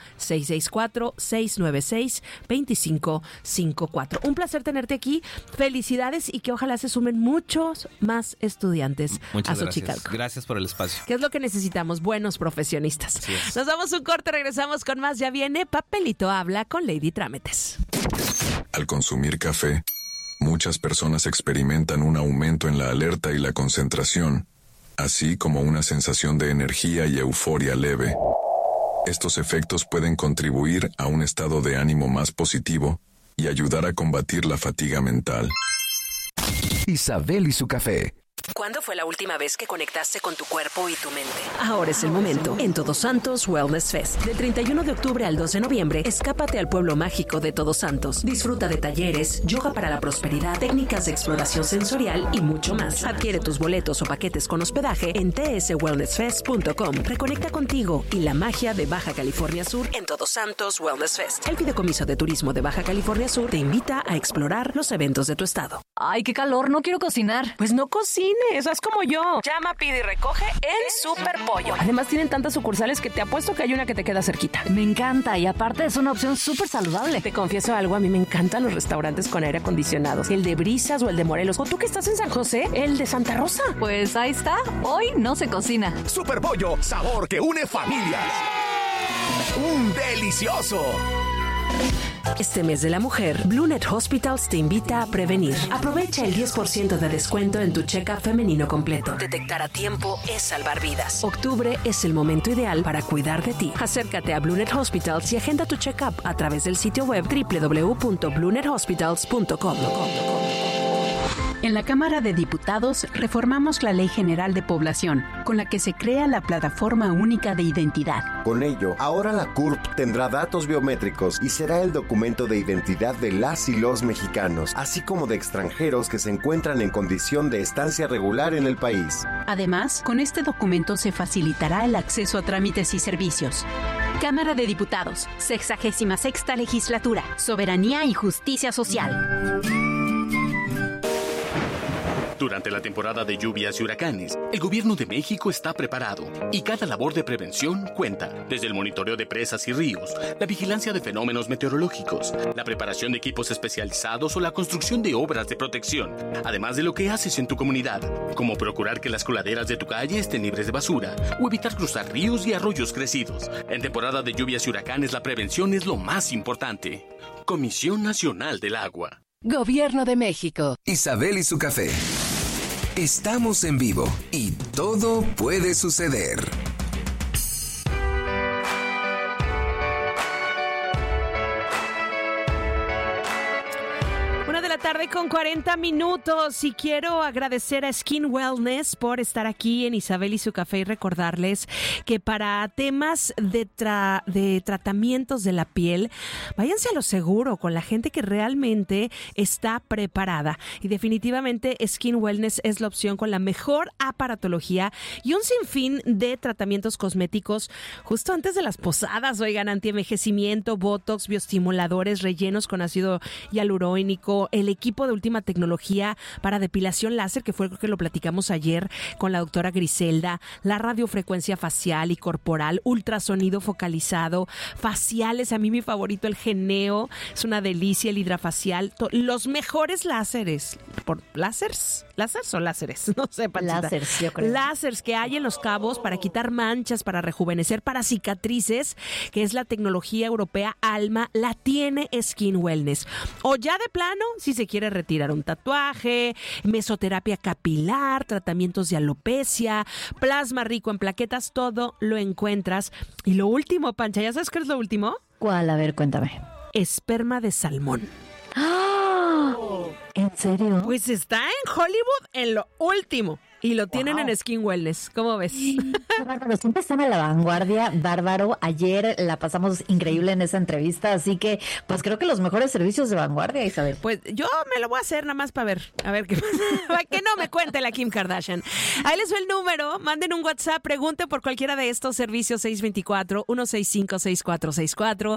664-696-2554. Un placer tenerte aquí, felicidades y que ojalá se sumen muchos más estudiantes a Xochicalco. Gracias por el espacio. ¿Qué es lo que necesitamos? Buenos profesionistas. Nos damos un corte, regresamos con más. Ya viene Papelito Habla con Lady Trámites. Al consumir café, muchas personas experimentan un aumento en la alerta y la concentración, así como una sensación de energía y euforia leve. Estos efectos pueden contribuir a un estado de ánimo más positivo y ayudar a combatir la fatiga mental. Isabel y su café. ¿Cuándo fue la última vez que conectaste con tu cuerpo y tu mente? Ahora es el momento. En Todos Santos Wellness Fest. Del 31 de octubre al 2 de noviembre, escápate al pueblo mágico de Todos Santos. Disfruta de talleres, yoga para la prosperidad, técnicas de exploración sensorial y mucho más. Adquiere tus boletos o paquetes con hospedaje en tswellnessfest.com. Reconecta contigo y la magia de Baja California Sur en Todos Santos Wellness Fest. El Fideicomiso de Turismo de Baja California Sur te invita a explorar los eventos de tu estado. Ay, qué calor, no quiero cocinar. Pues no cocines, haz como yo. Llama, pide y recoge en Superpollo. Además tienen tantas sucursales que te apuesto que hay una que te queda cerquita. Me encanta y aparte es una opción súper saludable. Te confieso algo, a mí me encantan los restaurantes con aire acondicionado. El de Brisas o el de Morelos. O tú que estás en San José, el de Santa Rosa. Pues ahí está, hoy no se cocina. Superpollo, sabor que une familias. ¡Un delicioso! Este mes de la mujer, Bluenet Hospitals te invita a prevenir. Aprovecha el 10% de descuento en tu check-up femenino completo. Detectar a tiempo es salvar vidas. Octubre es el momento ideal para cuidar de ti. Acércate a Bluenet Hospitals y agenda tu check-up a través del sitio web www.bluenethospitals.com. En la Cámara de Diputados reformamos la Ley General de Población, con la que se crea la Plataforma Única de Identidad. Con ello, ahora la CURP tendrá datos biométricos y será el documento de identidad de las y los mexicanos, así como de extranjeros que se encuentran en condición de estancia regular en el país. Además, con este documento se facilitará el acceso a trámites y servicios. Cámara de Diputados, 66ª Legislatura, Soberanía y Justicia Social. Durante la temporada de lluvias y huracanes, el Gobierno de México está preparado y cada labor de prevención cuenta. Desde el monitoreo de presas y ríos, la vigilancia de fenómenos meteorológicos, la preparación de equipos especializados o la construcción de obras de protección, además de lo que haces en tu comunidad, como procurar que las coladeras de tu calle estén libres de basura o evitar cruzar ríos y arroyos crecidos. En temporada de lluvias y huracanes, la prevención es lo más importante. Comisión Nacional del Agua. Gobierno de México. Isabel y su café. Estamos en vivo y todo puede suceder. Tarde con 40 minutos y quiero agradecer a Skin Wellness por estar aquí en Isabel y su café y recordarles que para temas de tratamientos de la piel, váyanse a lo seguro con la gente que realmente está preparada y definitivamente Skin Wellness es la opción con la mejor aparatología y un sinfín de tratamientos cosméticos justo antes de las posadas, oigan, antienvejecimiento, botox, bioestimuladores, rellenos con ácido hialurónico, el equipo de última tecnología para depilación láser, que fue lo que lo platicamos ayer con la doctora Griselda, la radiofrecuencia facial y corporal, ultrasonido focalizado, faciales, a mí mi favorito, el Geneo, es una delicia, el hidrafacial, los mejores láseres, ¿láseres o láseres? No sé, Panchita. Láseres, yo creo. Láseres que hay en Los Cabos para quitar manchas, para rejuvenecer, para cicatrices, que es la tecnología europea Alma, la tiene Skin Wellness. O ya de plano, si se quiere retirar un tatuaje, mesoterapia capilar, tratamientos de alopecia, plasma rico en plaquetas, todo lo encuentras. Y lo último, Pancha, ¿ya sabes qué es lo último? ¿Cuál? A ver, cuéntame. Esperma de salmón. ¡Ah! ¿En serio? Pues está en Hollywood en lo último. Y lo tienen en Skin Wellness. ¿Cómo ves? Siempre están a la vanguardia, bárbaro. Ayer la pasamos increíble en esa entrevista, así que pues creo que los mejores servicios de vanguardia, Isabel. Pues yo me lo voy a hacer nada más para ver qué pasa. Para que no me cuente la Kim Kardashian. Ahí les doy el número, manden un WhatsApp, pregunten por cualquiera de estos servicios 624-165-6464,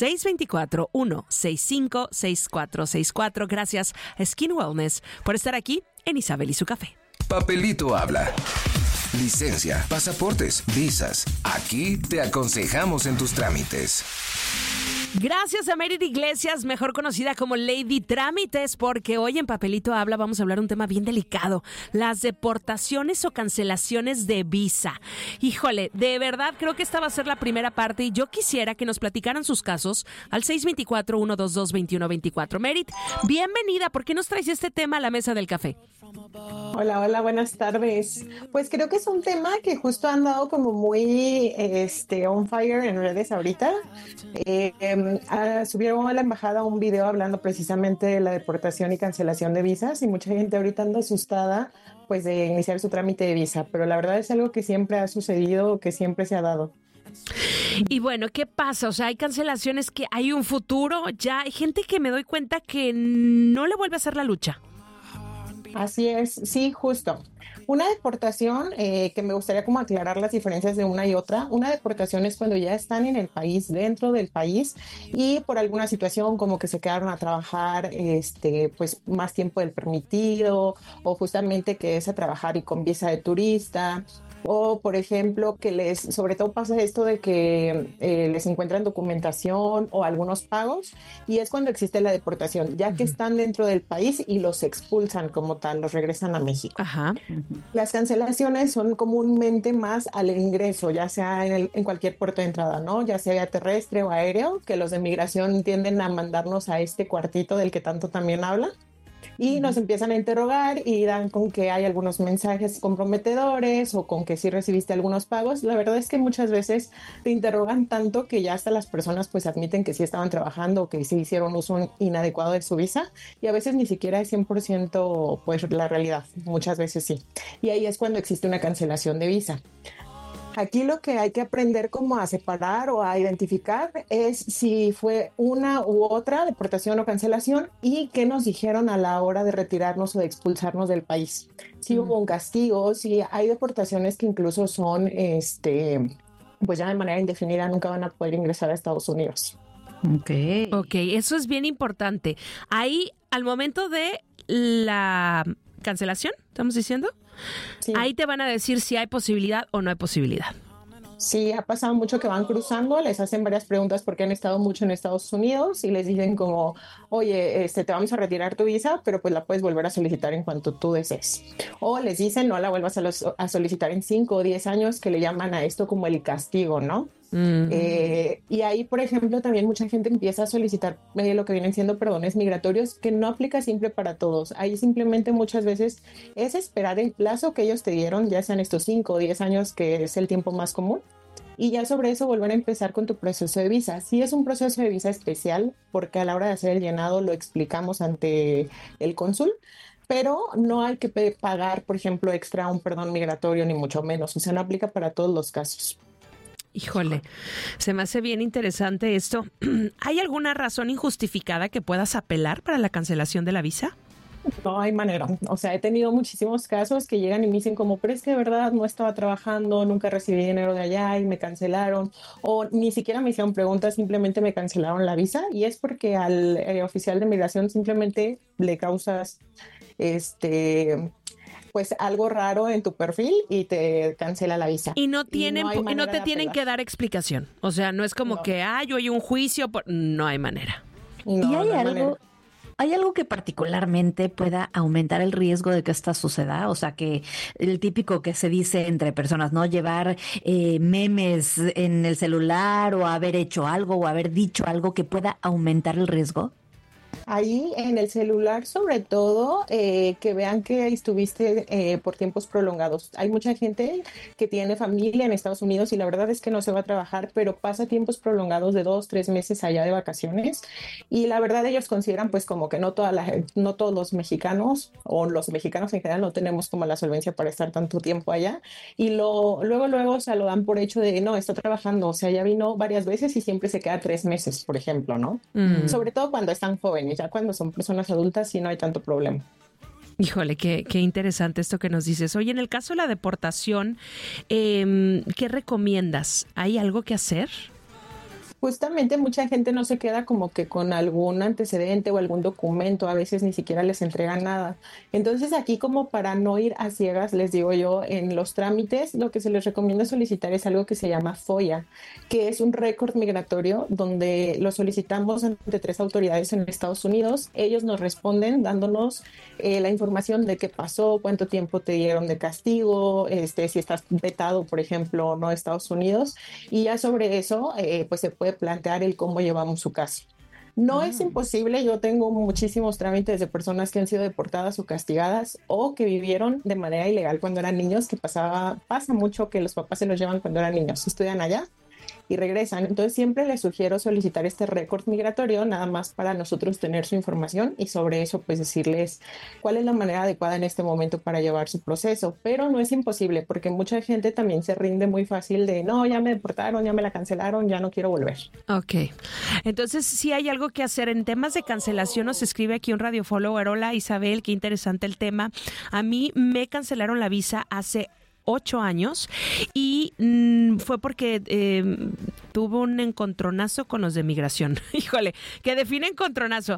624-165-6464. Gracias a Skin Wellness por estar aquí en Isabel y su café. Papelito habla. Licencia, pasaportes, visas. Aquí te aconsejamos en tus trámites. Gracias a Merit Iglesias, mejor conocida como Lady Trámites, porque hoy en Papelito Habla vamos a hablar un tema bien delicado, las deportaciones o cancelaciones de visa. Híjole, de verdad creo que esta va a ser la primera parte y yo quisiera que nos platicaran sus casos al 624-122-2124. Merit, bienvenida, ¿por qué nos traes este tema a la mesa del café? Hola, buenas tardes. Pues creo que es un tema que justo ha andado como muy on fire en redes ahorita. Subieron a la embajada un video hablando precisamente de la deportación y cancelación de visas y mucha gente ahorita anda asustada pues de iniciar su trámite de visa, pero la verdad es algo que siempre ha sucedido, que siempre se ha dado. Y bueno, ¿qué pasa? O sea, hay cancelaciones que hay un futuro, ya hay gente que me doy cuenta que no le vuelve a hacer la lucha. Así es, sí, justo. Una deportación, que me gustaría como aclarar las diferencias de una y otra. Una deportación es cuando ya están en el país, dentro del país, y por alguna situación como que se quedaron a trabajar pues más tiempo del permitido, o justamente que es a trabajar y con visa de turista. O, por ejemplo, que sobre todo pasa esto de que les encuentran documentación o algunos pagos, y es cuando existe la deportación, ya que están dentro del país y los expulsan como tal, los regresan a México. Ajá. Las cancelaciones son comúnmente más al ingreso, ya sea en cualquier puerto de entrada, ¿no? Ya sea terrestre o aéreo, que los de migración tienden a mandarnos a este cuartito del que tanto también hablan. Y nos empiezan a interrogar y dan con que hay algunos mensajes comprometedores o con que sí recibiste algunos pagos. La verdad es que muchas veces te interrogan tanto que ya hasta las personas pues admiten que sí estaban trabajando o que sí hicieron uso inadecuado de su visa, y a veces ni siquiera es 100% pues la realidad, muchas veces sí. Y ahí es cuando existe una cancelación de visa. Aquí lo que hay que aprender como a separar o a identificar es si fue una u otra deportación o cancelación y qué nos dijeron a la hora de retirarnos o de expulsarnos del país. Si hubo un castigo, si hay deportaciones que incluso son, pues ya de manera indefinida nunca van a poder ingresar a Estados Unidos. Ok, eso es bien importante. Ahí, al momento de la cancelación, ¿estamos diciendo? Sí. Ahí te van a decir si hay posibilidad o no hay posibilidad. Sí, ha pasado mucho que van cruzando, les hacen varias preguntas porque han estado mucho en Estados Unidos y les dicen como, oye, te vamos a retirar tu visa, pero pues la puedes volver a solicitar en cuanto tú desees. O les dicen, no la vuelvas a solicitar en 5 o 10 años, que le llaman a esto como el castigo, ¿no? Y ahí, por ejemplo, también mucha gente empieza a solicitar lo que vienen siendo perdones migratorios, que no aplica siempre para todos. Ahí simplemente muchas veces es esperar el plazo que ellos te dieron, ya sean estos 5 o 10 años, que es el tiempo más común, y ya sobre eso volver a empezar con tu proceso de visa. Sí es un proceso de visa especial, porque a la hora de hacer el llenado lo explicamos ante el cónsul, pero no hay que pagar, por ejemplo, extra un perdón migratorio, ni mucho menos. O sea, no aplica para todos los casos. Híjole, se me hace bien interesante esto. ¿Hay alguna razón injustificada que puedas apelar para la cancelación de la visa? No hay manera. O sea, he tenido muchísimos casos que llegan y me dicen como, pero es que de verdad no estaba trabajando, nunca recibí dinero de allá y me cancelaron. O ni siquiera me hicieron preguntas, simplemente me cancelaron la visa. Y es porque al oficial de migración simplemente le causas pues algo raro en tu perfil y te cancela la visa. Y no te tienen que dar explicación. O sea, no es como que, yo hay un juicio. No hay manera. No, ¿y hay algo que particularmente pueda aumentar el riesgo de que esto suceda? O sea, que el típico que se dice entre personas, ¿no? Llevar memes en el celular o haber hecho algo o haber dicho algo que pueda aumentar el riesgo. Ahí en el celular, sobre todo, que vean que estuviste por tiempos prolongados. Hay mucha gente que tiene familia en Estados Unidos y la verdad es que no se va a trabajar, pero pasa tiempos prolongados de 2-3 meses allá de vacaciones, y la verdad ellos consideran pues como que no todos los mexicanos o los mexicanos en general no tenemos como la solvencia para estar tanto tiempo allá, y luego se lo dan por hecho de no, está trabajando, o sea, ya vino varias veces y siempre se queda 3 meses, por ejemplo, ¿no? Sobre todo cuando están jóvenes. Ya cuando son personas adultas sí no hay tanto problema. Híjole, qué interesante esto que nos dices. Oye, en el caso de la deportación, ¿qué recomiendas? ¿Hay algo que hacer? Justamente mucha gente no se queda como que con algún antecedente o algún documento, a veces ni siquiera les entregan nada. Entonces aquí, como para no ir a ciegas, les digo yo, en los trámites lo que se les recomienda solicitar es algo que se llama FOIA, que es un récord migratorio donde lo solicitamos ante 3 autoridades en Estados Unidos. Ellos nos responden dándonos la información de qué pasó, cuánto tiempo te dieron de castigo, si estás vetado, por ejemplo, o no de Estados Unidos, y ya sobre eso pues se puede plantear el cómo llevamos su caso. No es imposible, yo tengo muchísimos trámites de personas que han sido deportadas o castigadas o que vivieron de manera ilegal cuando eran niños, que pasa mucho que los papás se los llevan cuando eran niños, estudian allá y regresan. Entonces siempre les sugiero solicitar este récord migratorio, nada más para nosotros tener su información y sobre eso pues decirles cuál es la manera adecuada en este momento para llevar su proceso. Pero no es imposible, porque mucha gente también se rinde muy fácil de no, ya me deportaron, ya me la cancelaron, ya no quiero volver. Ok. Entonces, sí hay algo que hacer en temas de cancelación. Nos escribe aquí un radio follower. Hola Isabel, qué interesante el tema. A mí me cancelaron la visa hace 8 años y fue porque tuvo un encontronazo con los de migración. Híjole, que define encontronazo.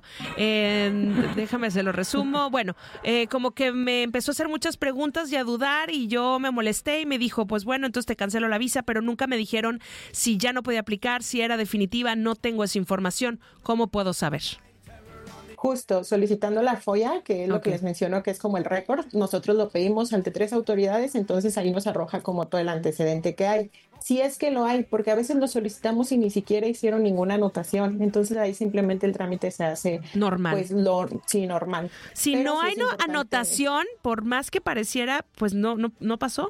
Déjame se lo resumo. Bueno, como que me empezó a hacer muchas preguntas y a dudar y yo me molesté y me dijo, pues bueno, entonces te cancelo la visa, pero nunca me dijeron si ya no podía aplicar, si era definitiva. No tengo esa información. ¿Cómo puedo saber? Justo, solicitando la FOIA, que es lo que les menciono, que es como el récord, nosotros lo pedimos ante 3 autoridades, entonces ahí nos arroja como todo el antecedente que hay. Si es que lo hay, porque a veces lo solicitamos y ni siquiera hicieron ninguna anotación, entonces ahí simplemente el trámite se hace normal. Pues sí, normal. Si pero no hay anotación, por más que pareciera, pues no pasó.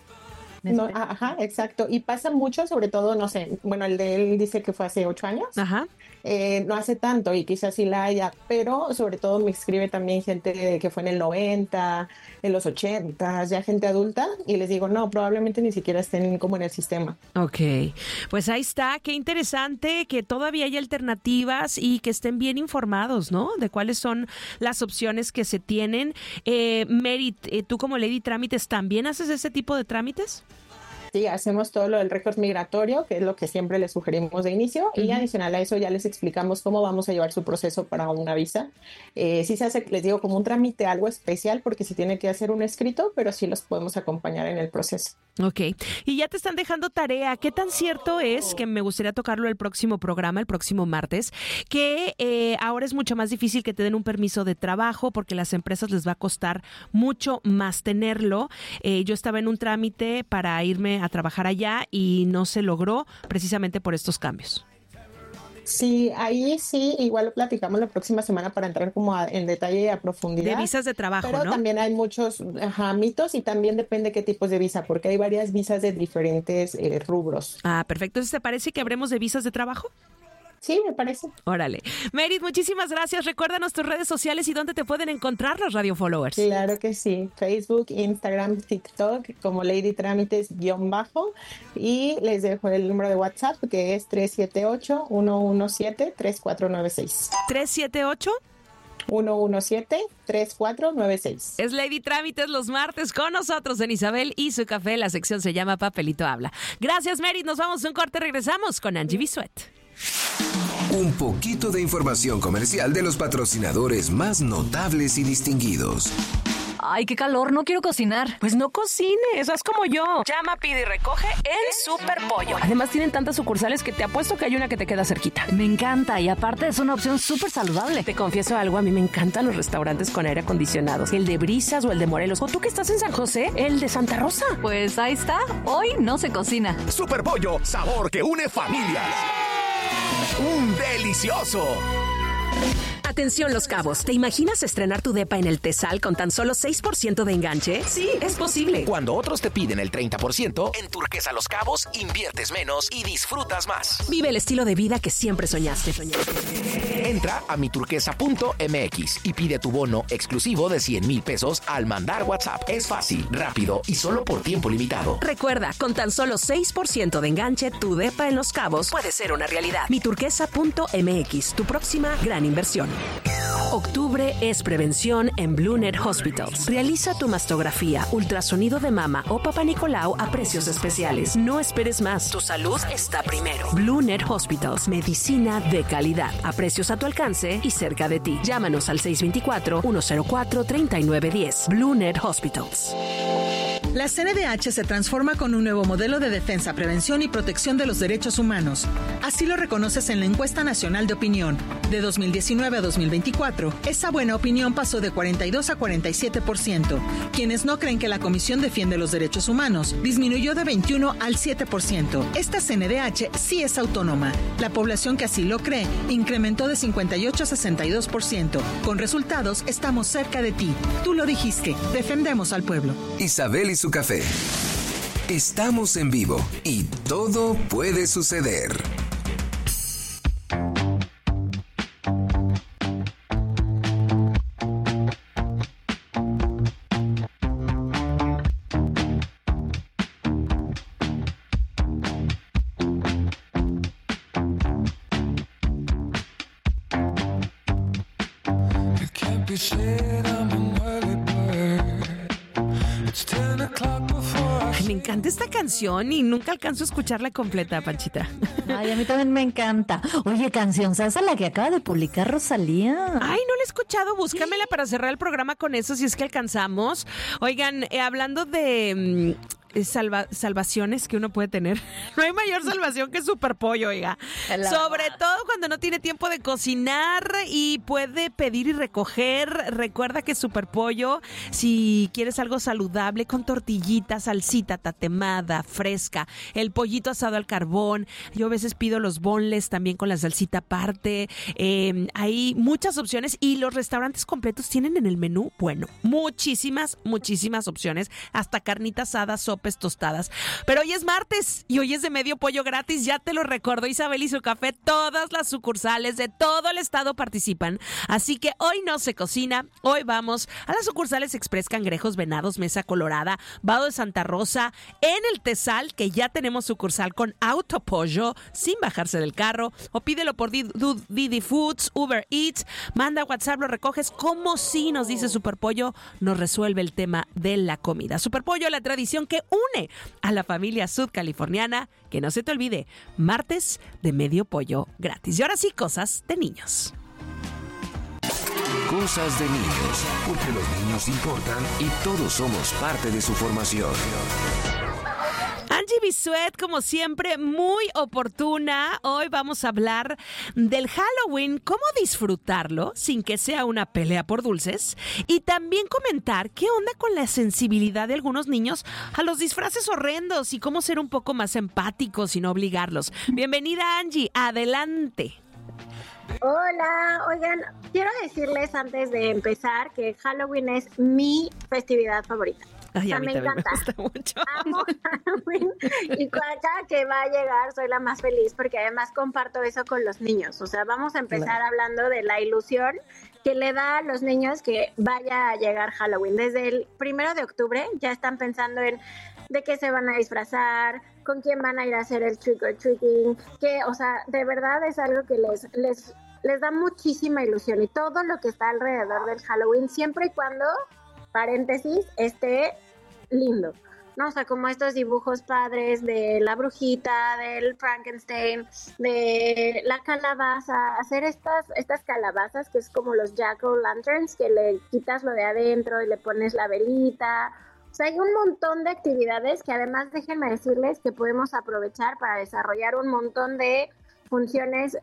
No, ajá, exacto. Y pasa mucho, sobre todo, no sé, bueno, el de él dice que fue hace 8 años. Ajá. No hace tanto y quizás sí la haya, pero sobre todo me escribe también gente que fue en el 90, en los 80, ya gente adulta, y les digo, no, probablemente ni siquiera estén como en el sistema. Ok, pues ahí está, qué interesante que todavía hay alternativas y que estén bien informados, ¿no? De cuáles son las opciones que se tienen. Mary, tú como Lady Trámites, ¿también haces ese tipo de trámites? Sí, hacemos todo lo del récord migratorio, que es lo que siempre les sugerimos de inicio, y adicional a eso ya les explicamos cómo vamos a llevar su proceso para una visa. Sí se hace, les digo, como un trámite algo especial porque se tiene que hacer un escrito, pero sí los podemos acompañar en el proceso. Ok, y ya te están dejando tarea. ¿Qué tan cierto es, que me gustaría tocarlo el próximo programa, el próximo martes, que ahora es mucho más difícil que te den un permiso de trabajo porque las empresas les va a costar mucho más tenerlo? Yo estaba en un trámite para irme a trabajar allá y no se logró precisamente por estos cambios. Sí, ahí sí, igual lo platicamos la próxima semana para entrar como en detalle y a profundidad. De visas de trabajo, pero ¿no? También hay muchos mitos y también depende qué tipos de visa, porque hay varias visas de diferentes rubros. Ah, perfecto. Entonces, ¿te parece que hablemos de visas de trabajo? Sí, me parece. Órale. Merit, muchísimas gracias. Recuérdanos tus redes sociales y dónde te pueden encontrar los Radio Followers. Claro que sí. Facebook, Instagram, TikTok, como Lady Trámites _ y les dejo el número de WhatsApp que es 378-117-3496. ¿378? 117-3496. Es Lady Trámites los martes con nosotros en Isabel y su café. La sección se llama Papelito Habla. Gracias, Merit. Nos vamos a un corte. Regresamos con Angie Bisuet. Un poquito de información comercial de los patrocinadores más notables y distinguidos. Ay, qué calor, no quiero cocinar. Pues no cocines, haz como yo. Llama, pide y recoge el Super Pollo. Además tienen tantas sucursales que te apuesto que hay una que te queda cerquita. Me encanta y aparte es una opción súper saludable. Te confieso algo, a mí me encantan los restaurantes con aire acondicionado. El de Brisas o el de Morelos. O tú que estás en San José, el de Santa Rosa. Pues ahí está, hoy no se cocina. Super Pollo, sabor que une familias. ¡Un delicioso! Atención Los Cabos, ¿te imaginas estrenar tu depa en el Tesal con tan solo 6% de enganche? Sí, es posible. Cuando otros te piden el 30%, en Turquesa Los Cabos inviertes menos y disfrutas más. Vive el estilo de vida que siempre soñaste. Entra a miturquesa.mx y pide tu bono exclusivo de 100,000 pesos al mandar WhatsApp. Es fácil, rápido y solo por tiempo limitado. Recuerda, con tan solo 6% de enganche, tu depa en Los Cabos puede ser una realidad. Miturquesa.mx, tu próxima gran inversión. Octubre es prevención en Blue Net Hospitals. Realiza tu mastografía, ultrasonido de mama o Papá Nicolau a precios especiales. No esperes más. Tu salud está primero. Blue Net Hospitals. Medicina de calidad. A precios a tu alcance y cerca de ti. Llámanos al 624-104-3910. Blue Net Hospitals. La CNDH se transforma con un nuevo modelo de defensa, prevención y protección de los derechos humanos. Así lo reconoces en la encuesta nacional de opinión. De 2019 a 2024, esa buena opinión pasó de 42 a 47%. Quienes no creen que la Comisión defiende los derechos humanos disminuyó de 21 al 7%. Esta CNDH sí es autónoma. La población que así lo cree incrementó de 58 a 62%. Con resultados, estamos cerca de ti. Tú lo dijiste, defendemos al pueblo. Isabel y su café. Estamos en vivo y todo puede suceder. Me encanta esta canción y nunca alcanzo a escucharla completa, Panchita. Ay, a mí también me encanta. Oye, canción, ¿sabes a la que acaba de publicar Rosalía? Ay, no la he escuchado, búscamela para cerrar el programa con eso, si es que alcanzamos. Oigan, hablando de salvaciones que uno puede tener, no hay mayor salvación que Superpollo, oiga. Sobre todo cuando no tiene tiempo de cocinar y puede pedir y recoger. Recuerda que Superpollo, si quieres algo saludable, con tortillita, salsita tatemada, fresca, el pollito asado al carbón. Yo a veces pido los boneless también con la salsita aparte. Hay muchas opciones y los restaurantes completos tienen en el menú, bueno, muchísimas opciones, hasta carnita asada, sopes, tostadas. Pero hoy es martes y hoy es de medio pollo gratis, ya te lo recordó Isabel y su café. Todas las sucursales de todo el estado participan, así que hoy no se cocina, hoy vamos a las sucursales Express Cangrejos, Venados, Mesa Colorada, Vado de Santa Rosa, en el Tesal, que ya tenemos sucursal con Autopollo, sin bajarse del carro, o pídelo por Didi Foods, Uber Eats, manda WhatsApp, lo recoges, como si, nos dice Superpollo, nos resuelve el tema de la comida. Superpollo, la tradición que une a la familia sudcaliforniana, que no se te olvide, martes de medio pollo gratis. Y ahora sí, cosas de niños. Cosas de niños, porque los niños importan y todos somos parte de su formación. Angie Bisuet, como siempre, muy oportuna. Hoy vamos a hablar del Halloween, cómo disfrutarlo sin que sea una pelea por dulces, y también comentar qué onda con la sensibilidad de algunos niños a los disfraces horrendos y cómo ser un poco más empáticos y no obligarlos. Bienvenida, Angie, adelante. Hola, oigan, quiero decirles antes de empezar que Halloween es mi festividad favorita. Ay, a mí me también encanta. me gusta mucho. Amo Halloween y cada que va a llegar soy la más feliz porque además comparto eso con los niños. O sea, vamos a empezar hablando de la ilusión que le da a los niños que vaya a llegar Halloween. Desde el 1 de octubre ya están pensando en de qué se van a disfrazar, con quién van a ir a hacer el trick or treating, que, o sea, de verdad es algo que les da muchísima ilusión, y todo lo que está alrededor del Halloween, siempre y cuando, paréntesis, esté lindo, ¿no? O sea, como estos dibujos padres de la brujita, del Frankenstein, de la calabaza, hacer estas calabazas que es como los jack-o'-lanterns, que le quitas lo de adentro y le pones la velita. O sea, hay un montón de actividades que además déjenme decirles que podemos aprovechar para desarrollar un montón de funciones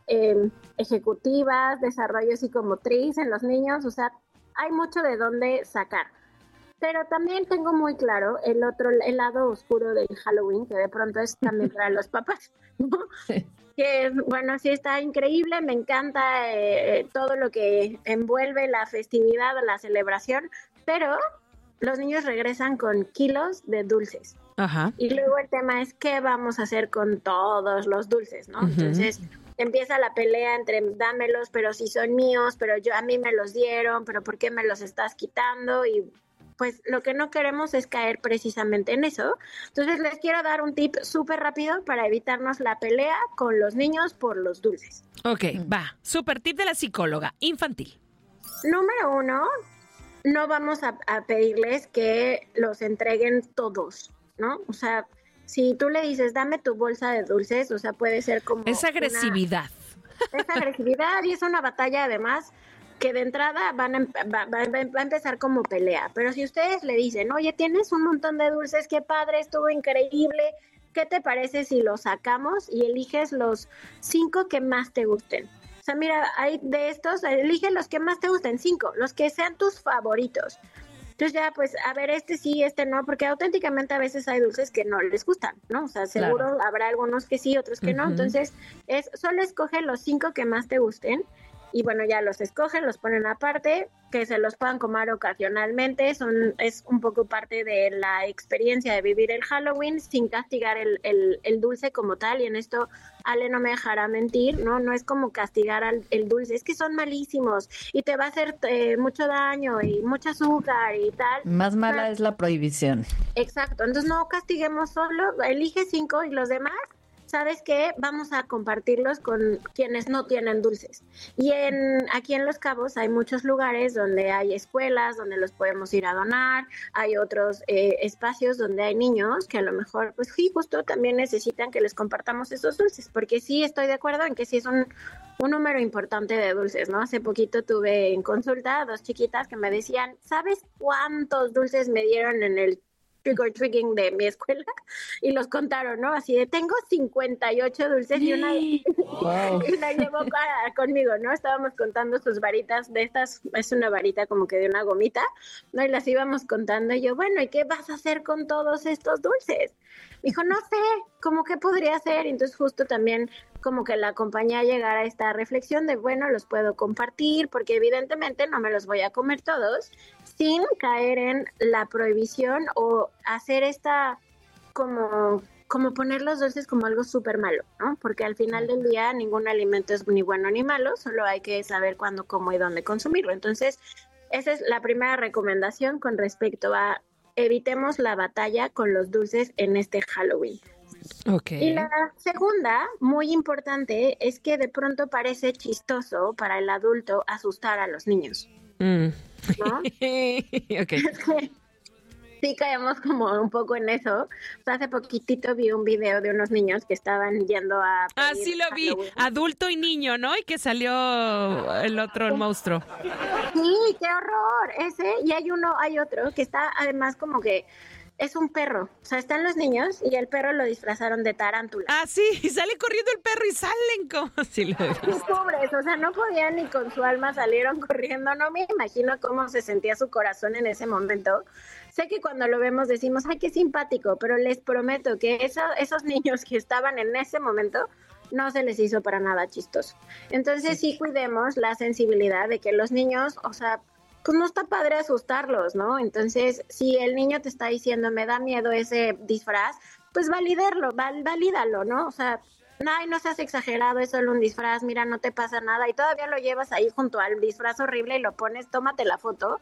ejecutivas, desarrollo psicomotriz en los niños. O sea, hay mucho de dónde sacar. Pero también tengo muy claro el lado oscuro del Halloween, que de pronto es también para los papás, ¿no? Sí. Que, bueno, sí está increíble, me encanta todo lo que envuelve la festividad, la celebración, pero los niños regresan con kilos de dulces. Ajá. Y luego el tema es qué vamos a hacer con todos los dulces, ¿no? Uh-huh. Entonces empieza la pelea entre dámelos, pero si son míos, pero a mí me los dieron, pero ¿por qué me los estás quitando? Y pues lo que no queremos es caer precisamente en eso. Entonces les quiero dar un tip súper rápido para evitarnos la pelea con los niños por los dulces. Ok, va. Súper tip de la psicóloga infantil. Número 1, no vamos a pedirles que los entreguen todos, ¿no? O sea, si tú le dices, dame tu bolsa de dulces, o sea, puede ser como... Es agresividad. Es agresividad y es una batalla además que de entrada va a empezar como pelea. Pero si ustedes le dicen, oye, tienes un montón de dulces, qué padre, estuvo increíble, ¿qué te parece si los sacamos y eliges los 5 que más te gusten? O sea, mira, hay de estos, elige los que más te gusten, 5, los que sean tus favoritos. Entonces ya, pues, a ver, este sí, este no, porque auténticamente a veces hay dulces que no les gustan, ¿no? O sea, seguro habrá algunos que sí, otros que no. Entonces, solo escoge los 5 que más te gusten y bueno, ya los escogen, los ponen aparte, que se los puedan comer ocasionalmente, es un poco parte de la experiencia de vivir el Halloween sin castigar el dulce como tal, y en esto Ale no me dejará mentir, no es como castigar el dulce, es que son malísimos y te va a hacer mucho daño y mucho azúcar y tal. Más mala es la prohibición. Exacto, entonces no castiguemos solo, elige 5 y los demás, ¿sabes qué? Vamos a compartirlos con quienes no tienen dulces. Y aquí en Los Cabos hay muchos lugares donde hay escuelas, donde los podemos ir a donar, hay otros espacios donde hay niños que a lo mejor, pues sí, justo también necesitan que les compartamos esos dulces, porque sí estoy de acuerdo en que sí es un número importante de dulces, ¿no? Hace poquito tuve en consulta 2 chiquitas que me decían, ¿sabes cuántos dulces me dieron en el trick or treating de mi escuela? Y los contaron, ¿no? Así de, tengo 58 dulces y una llevó conmigo, ¿no? Estábamos contando sus varitas de estas, es una varita como que de una gomita, ¿no? Y las íbamos contando y yo, bueno, ¿y qué vas a hacer con todos estos dulces? Me dijo, no sé, ¿cómo que podría hacer? Y entonces justo también como que la acompañé a llegar a esta reflexión de, bueno, los puedo compartir porque evidentemente no me los voy a comer todos sin caer en la prohibición o hacer esta como poner los dulces como algo súper malo, ¿no? Porque al final del día ningún alimento es ni bueno ni malo, solo hay que saber cuándo, cómo y dónde consumirlo. Entonces, esa es la primera recomendación con respecto a evitemos la batalla con los dulces en este Halloween. Okay. Y la segunda, muy importante, es que de pronto parece chistoso para el adulto asustar a los niños. ¿No? Okay. Es que sí caemos como un poco en eso. O sea, hace poquitito vi un video de unos niños que estaban yendo a... Ah, sí lo vi. Adulto y niño, ¿no? Y que salió el monstruo. Sí, qué horror. Ese, y hay otro que está además como que es un perro. O sea, están los niños y el perro lo disfrazaron de tarántula. Ah, sí, y sale corriendo el perro y salen como si lo ves. Pobres, o sea, no podían ni con su alma, salieron corriendo. No me imagino cómo se sentía su corazón en ese momento. Sé que cuando lo vemos decimos, ay, qué simpático, pero les prometo que esos niños que estaban en ese momento no se les hizo para nada chistoso. Entonces sí cuidemos la sensibilidad de que los niños, o sea, pues no está padre asustarlos, ¿no? Entonces, si el niño te está diciendo, me da miedo ese disfraz, pues valídalo, ¿no? O sea, no seas exagerado, es solo un disfraz, mira, no te pasa nada, y todavía lo llevas ahí junto al disfraz horrible y lo pones, tómate la foto.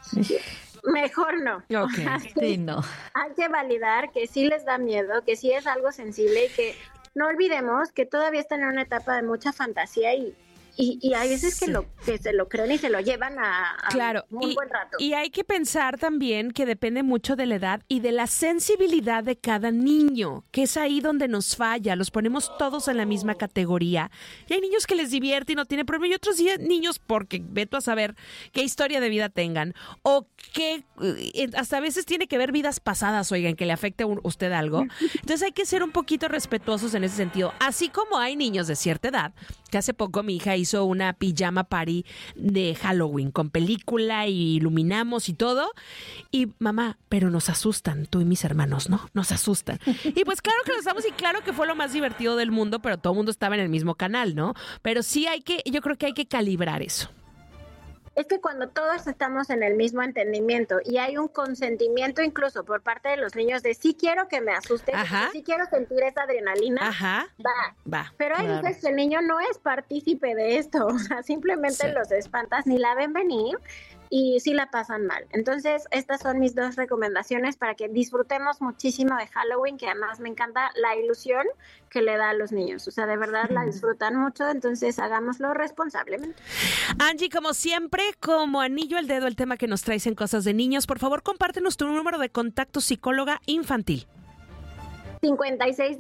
Mejor no. Okay. Sí, no. Hay que validar que sí les da miedo, que sí es algo sensible y que no olvidemos que todavía están en una etapa de mucha fantasía y hay veces que se lo creen y se lo llevan a claro, un buen rato. Y hay que pensar también que depende mucho de la edad y de la sensibilidad de cada niño, que es ahí donde nos falla. Los ponemos todos en la misma categoría. Y hay niños que les divierte y no tiene problema, y otros niños, porque veto a saber qué historia de vida tengan, o que hasta a veces tiene que ver vidas pasadas, oigan, que le afecte a usted algo. Entonces hay que ser un poquito respetuosos en ese sentido. Así como hay niños de cierta edad, que hace poco mi hija hizo una pijama party de Halloween con película y iluminamos y todo. Y mamá, pero nos asustan, tú y mis hermanos, ¿no? Nos asustan. Y pues claro que lo estamos y claro que fue lo más divertido del mundo, pero todo el mundo estaba en el mismo canal, ¿no? Pero sí yo creo que hay que calibrar eso. Es que cuando todos estamos en el mismo entendimiento y hay un consentimiento incluso por parte de los niños de sí quiero que me asusten, sí quiero sentir esa adrenalina, va. Pero hay veces que el niño no es partícipe de esto, o sea, simplemente los espantas, ni la ven venir y sí la pasan mal. Entonces, estas son mis 2 recomendaciones para que disfrutemos muchísimo de Halloween, que además me encanta la ilusión que le da a los niños. O sea, de verdad la disfrutan mucho, entonces hagámoslo responsablemente. Angie, como siempre, como anillo al dedo el tema que nos traes en Cosas de Niños, por favor, compártenos tu número de contacto psicóloga infantil. 56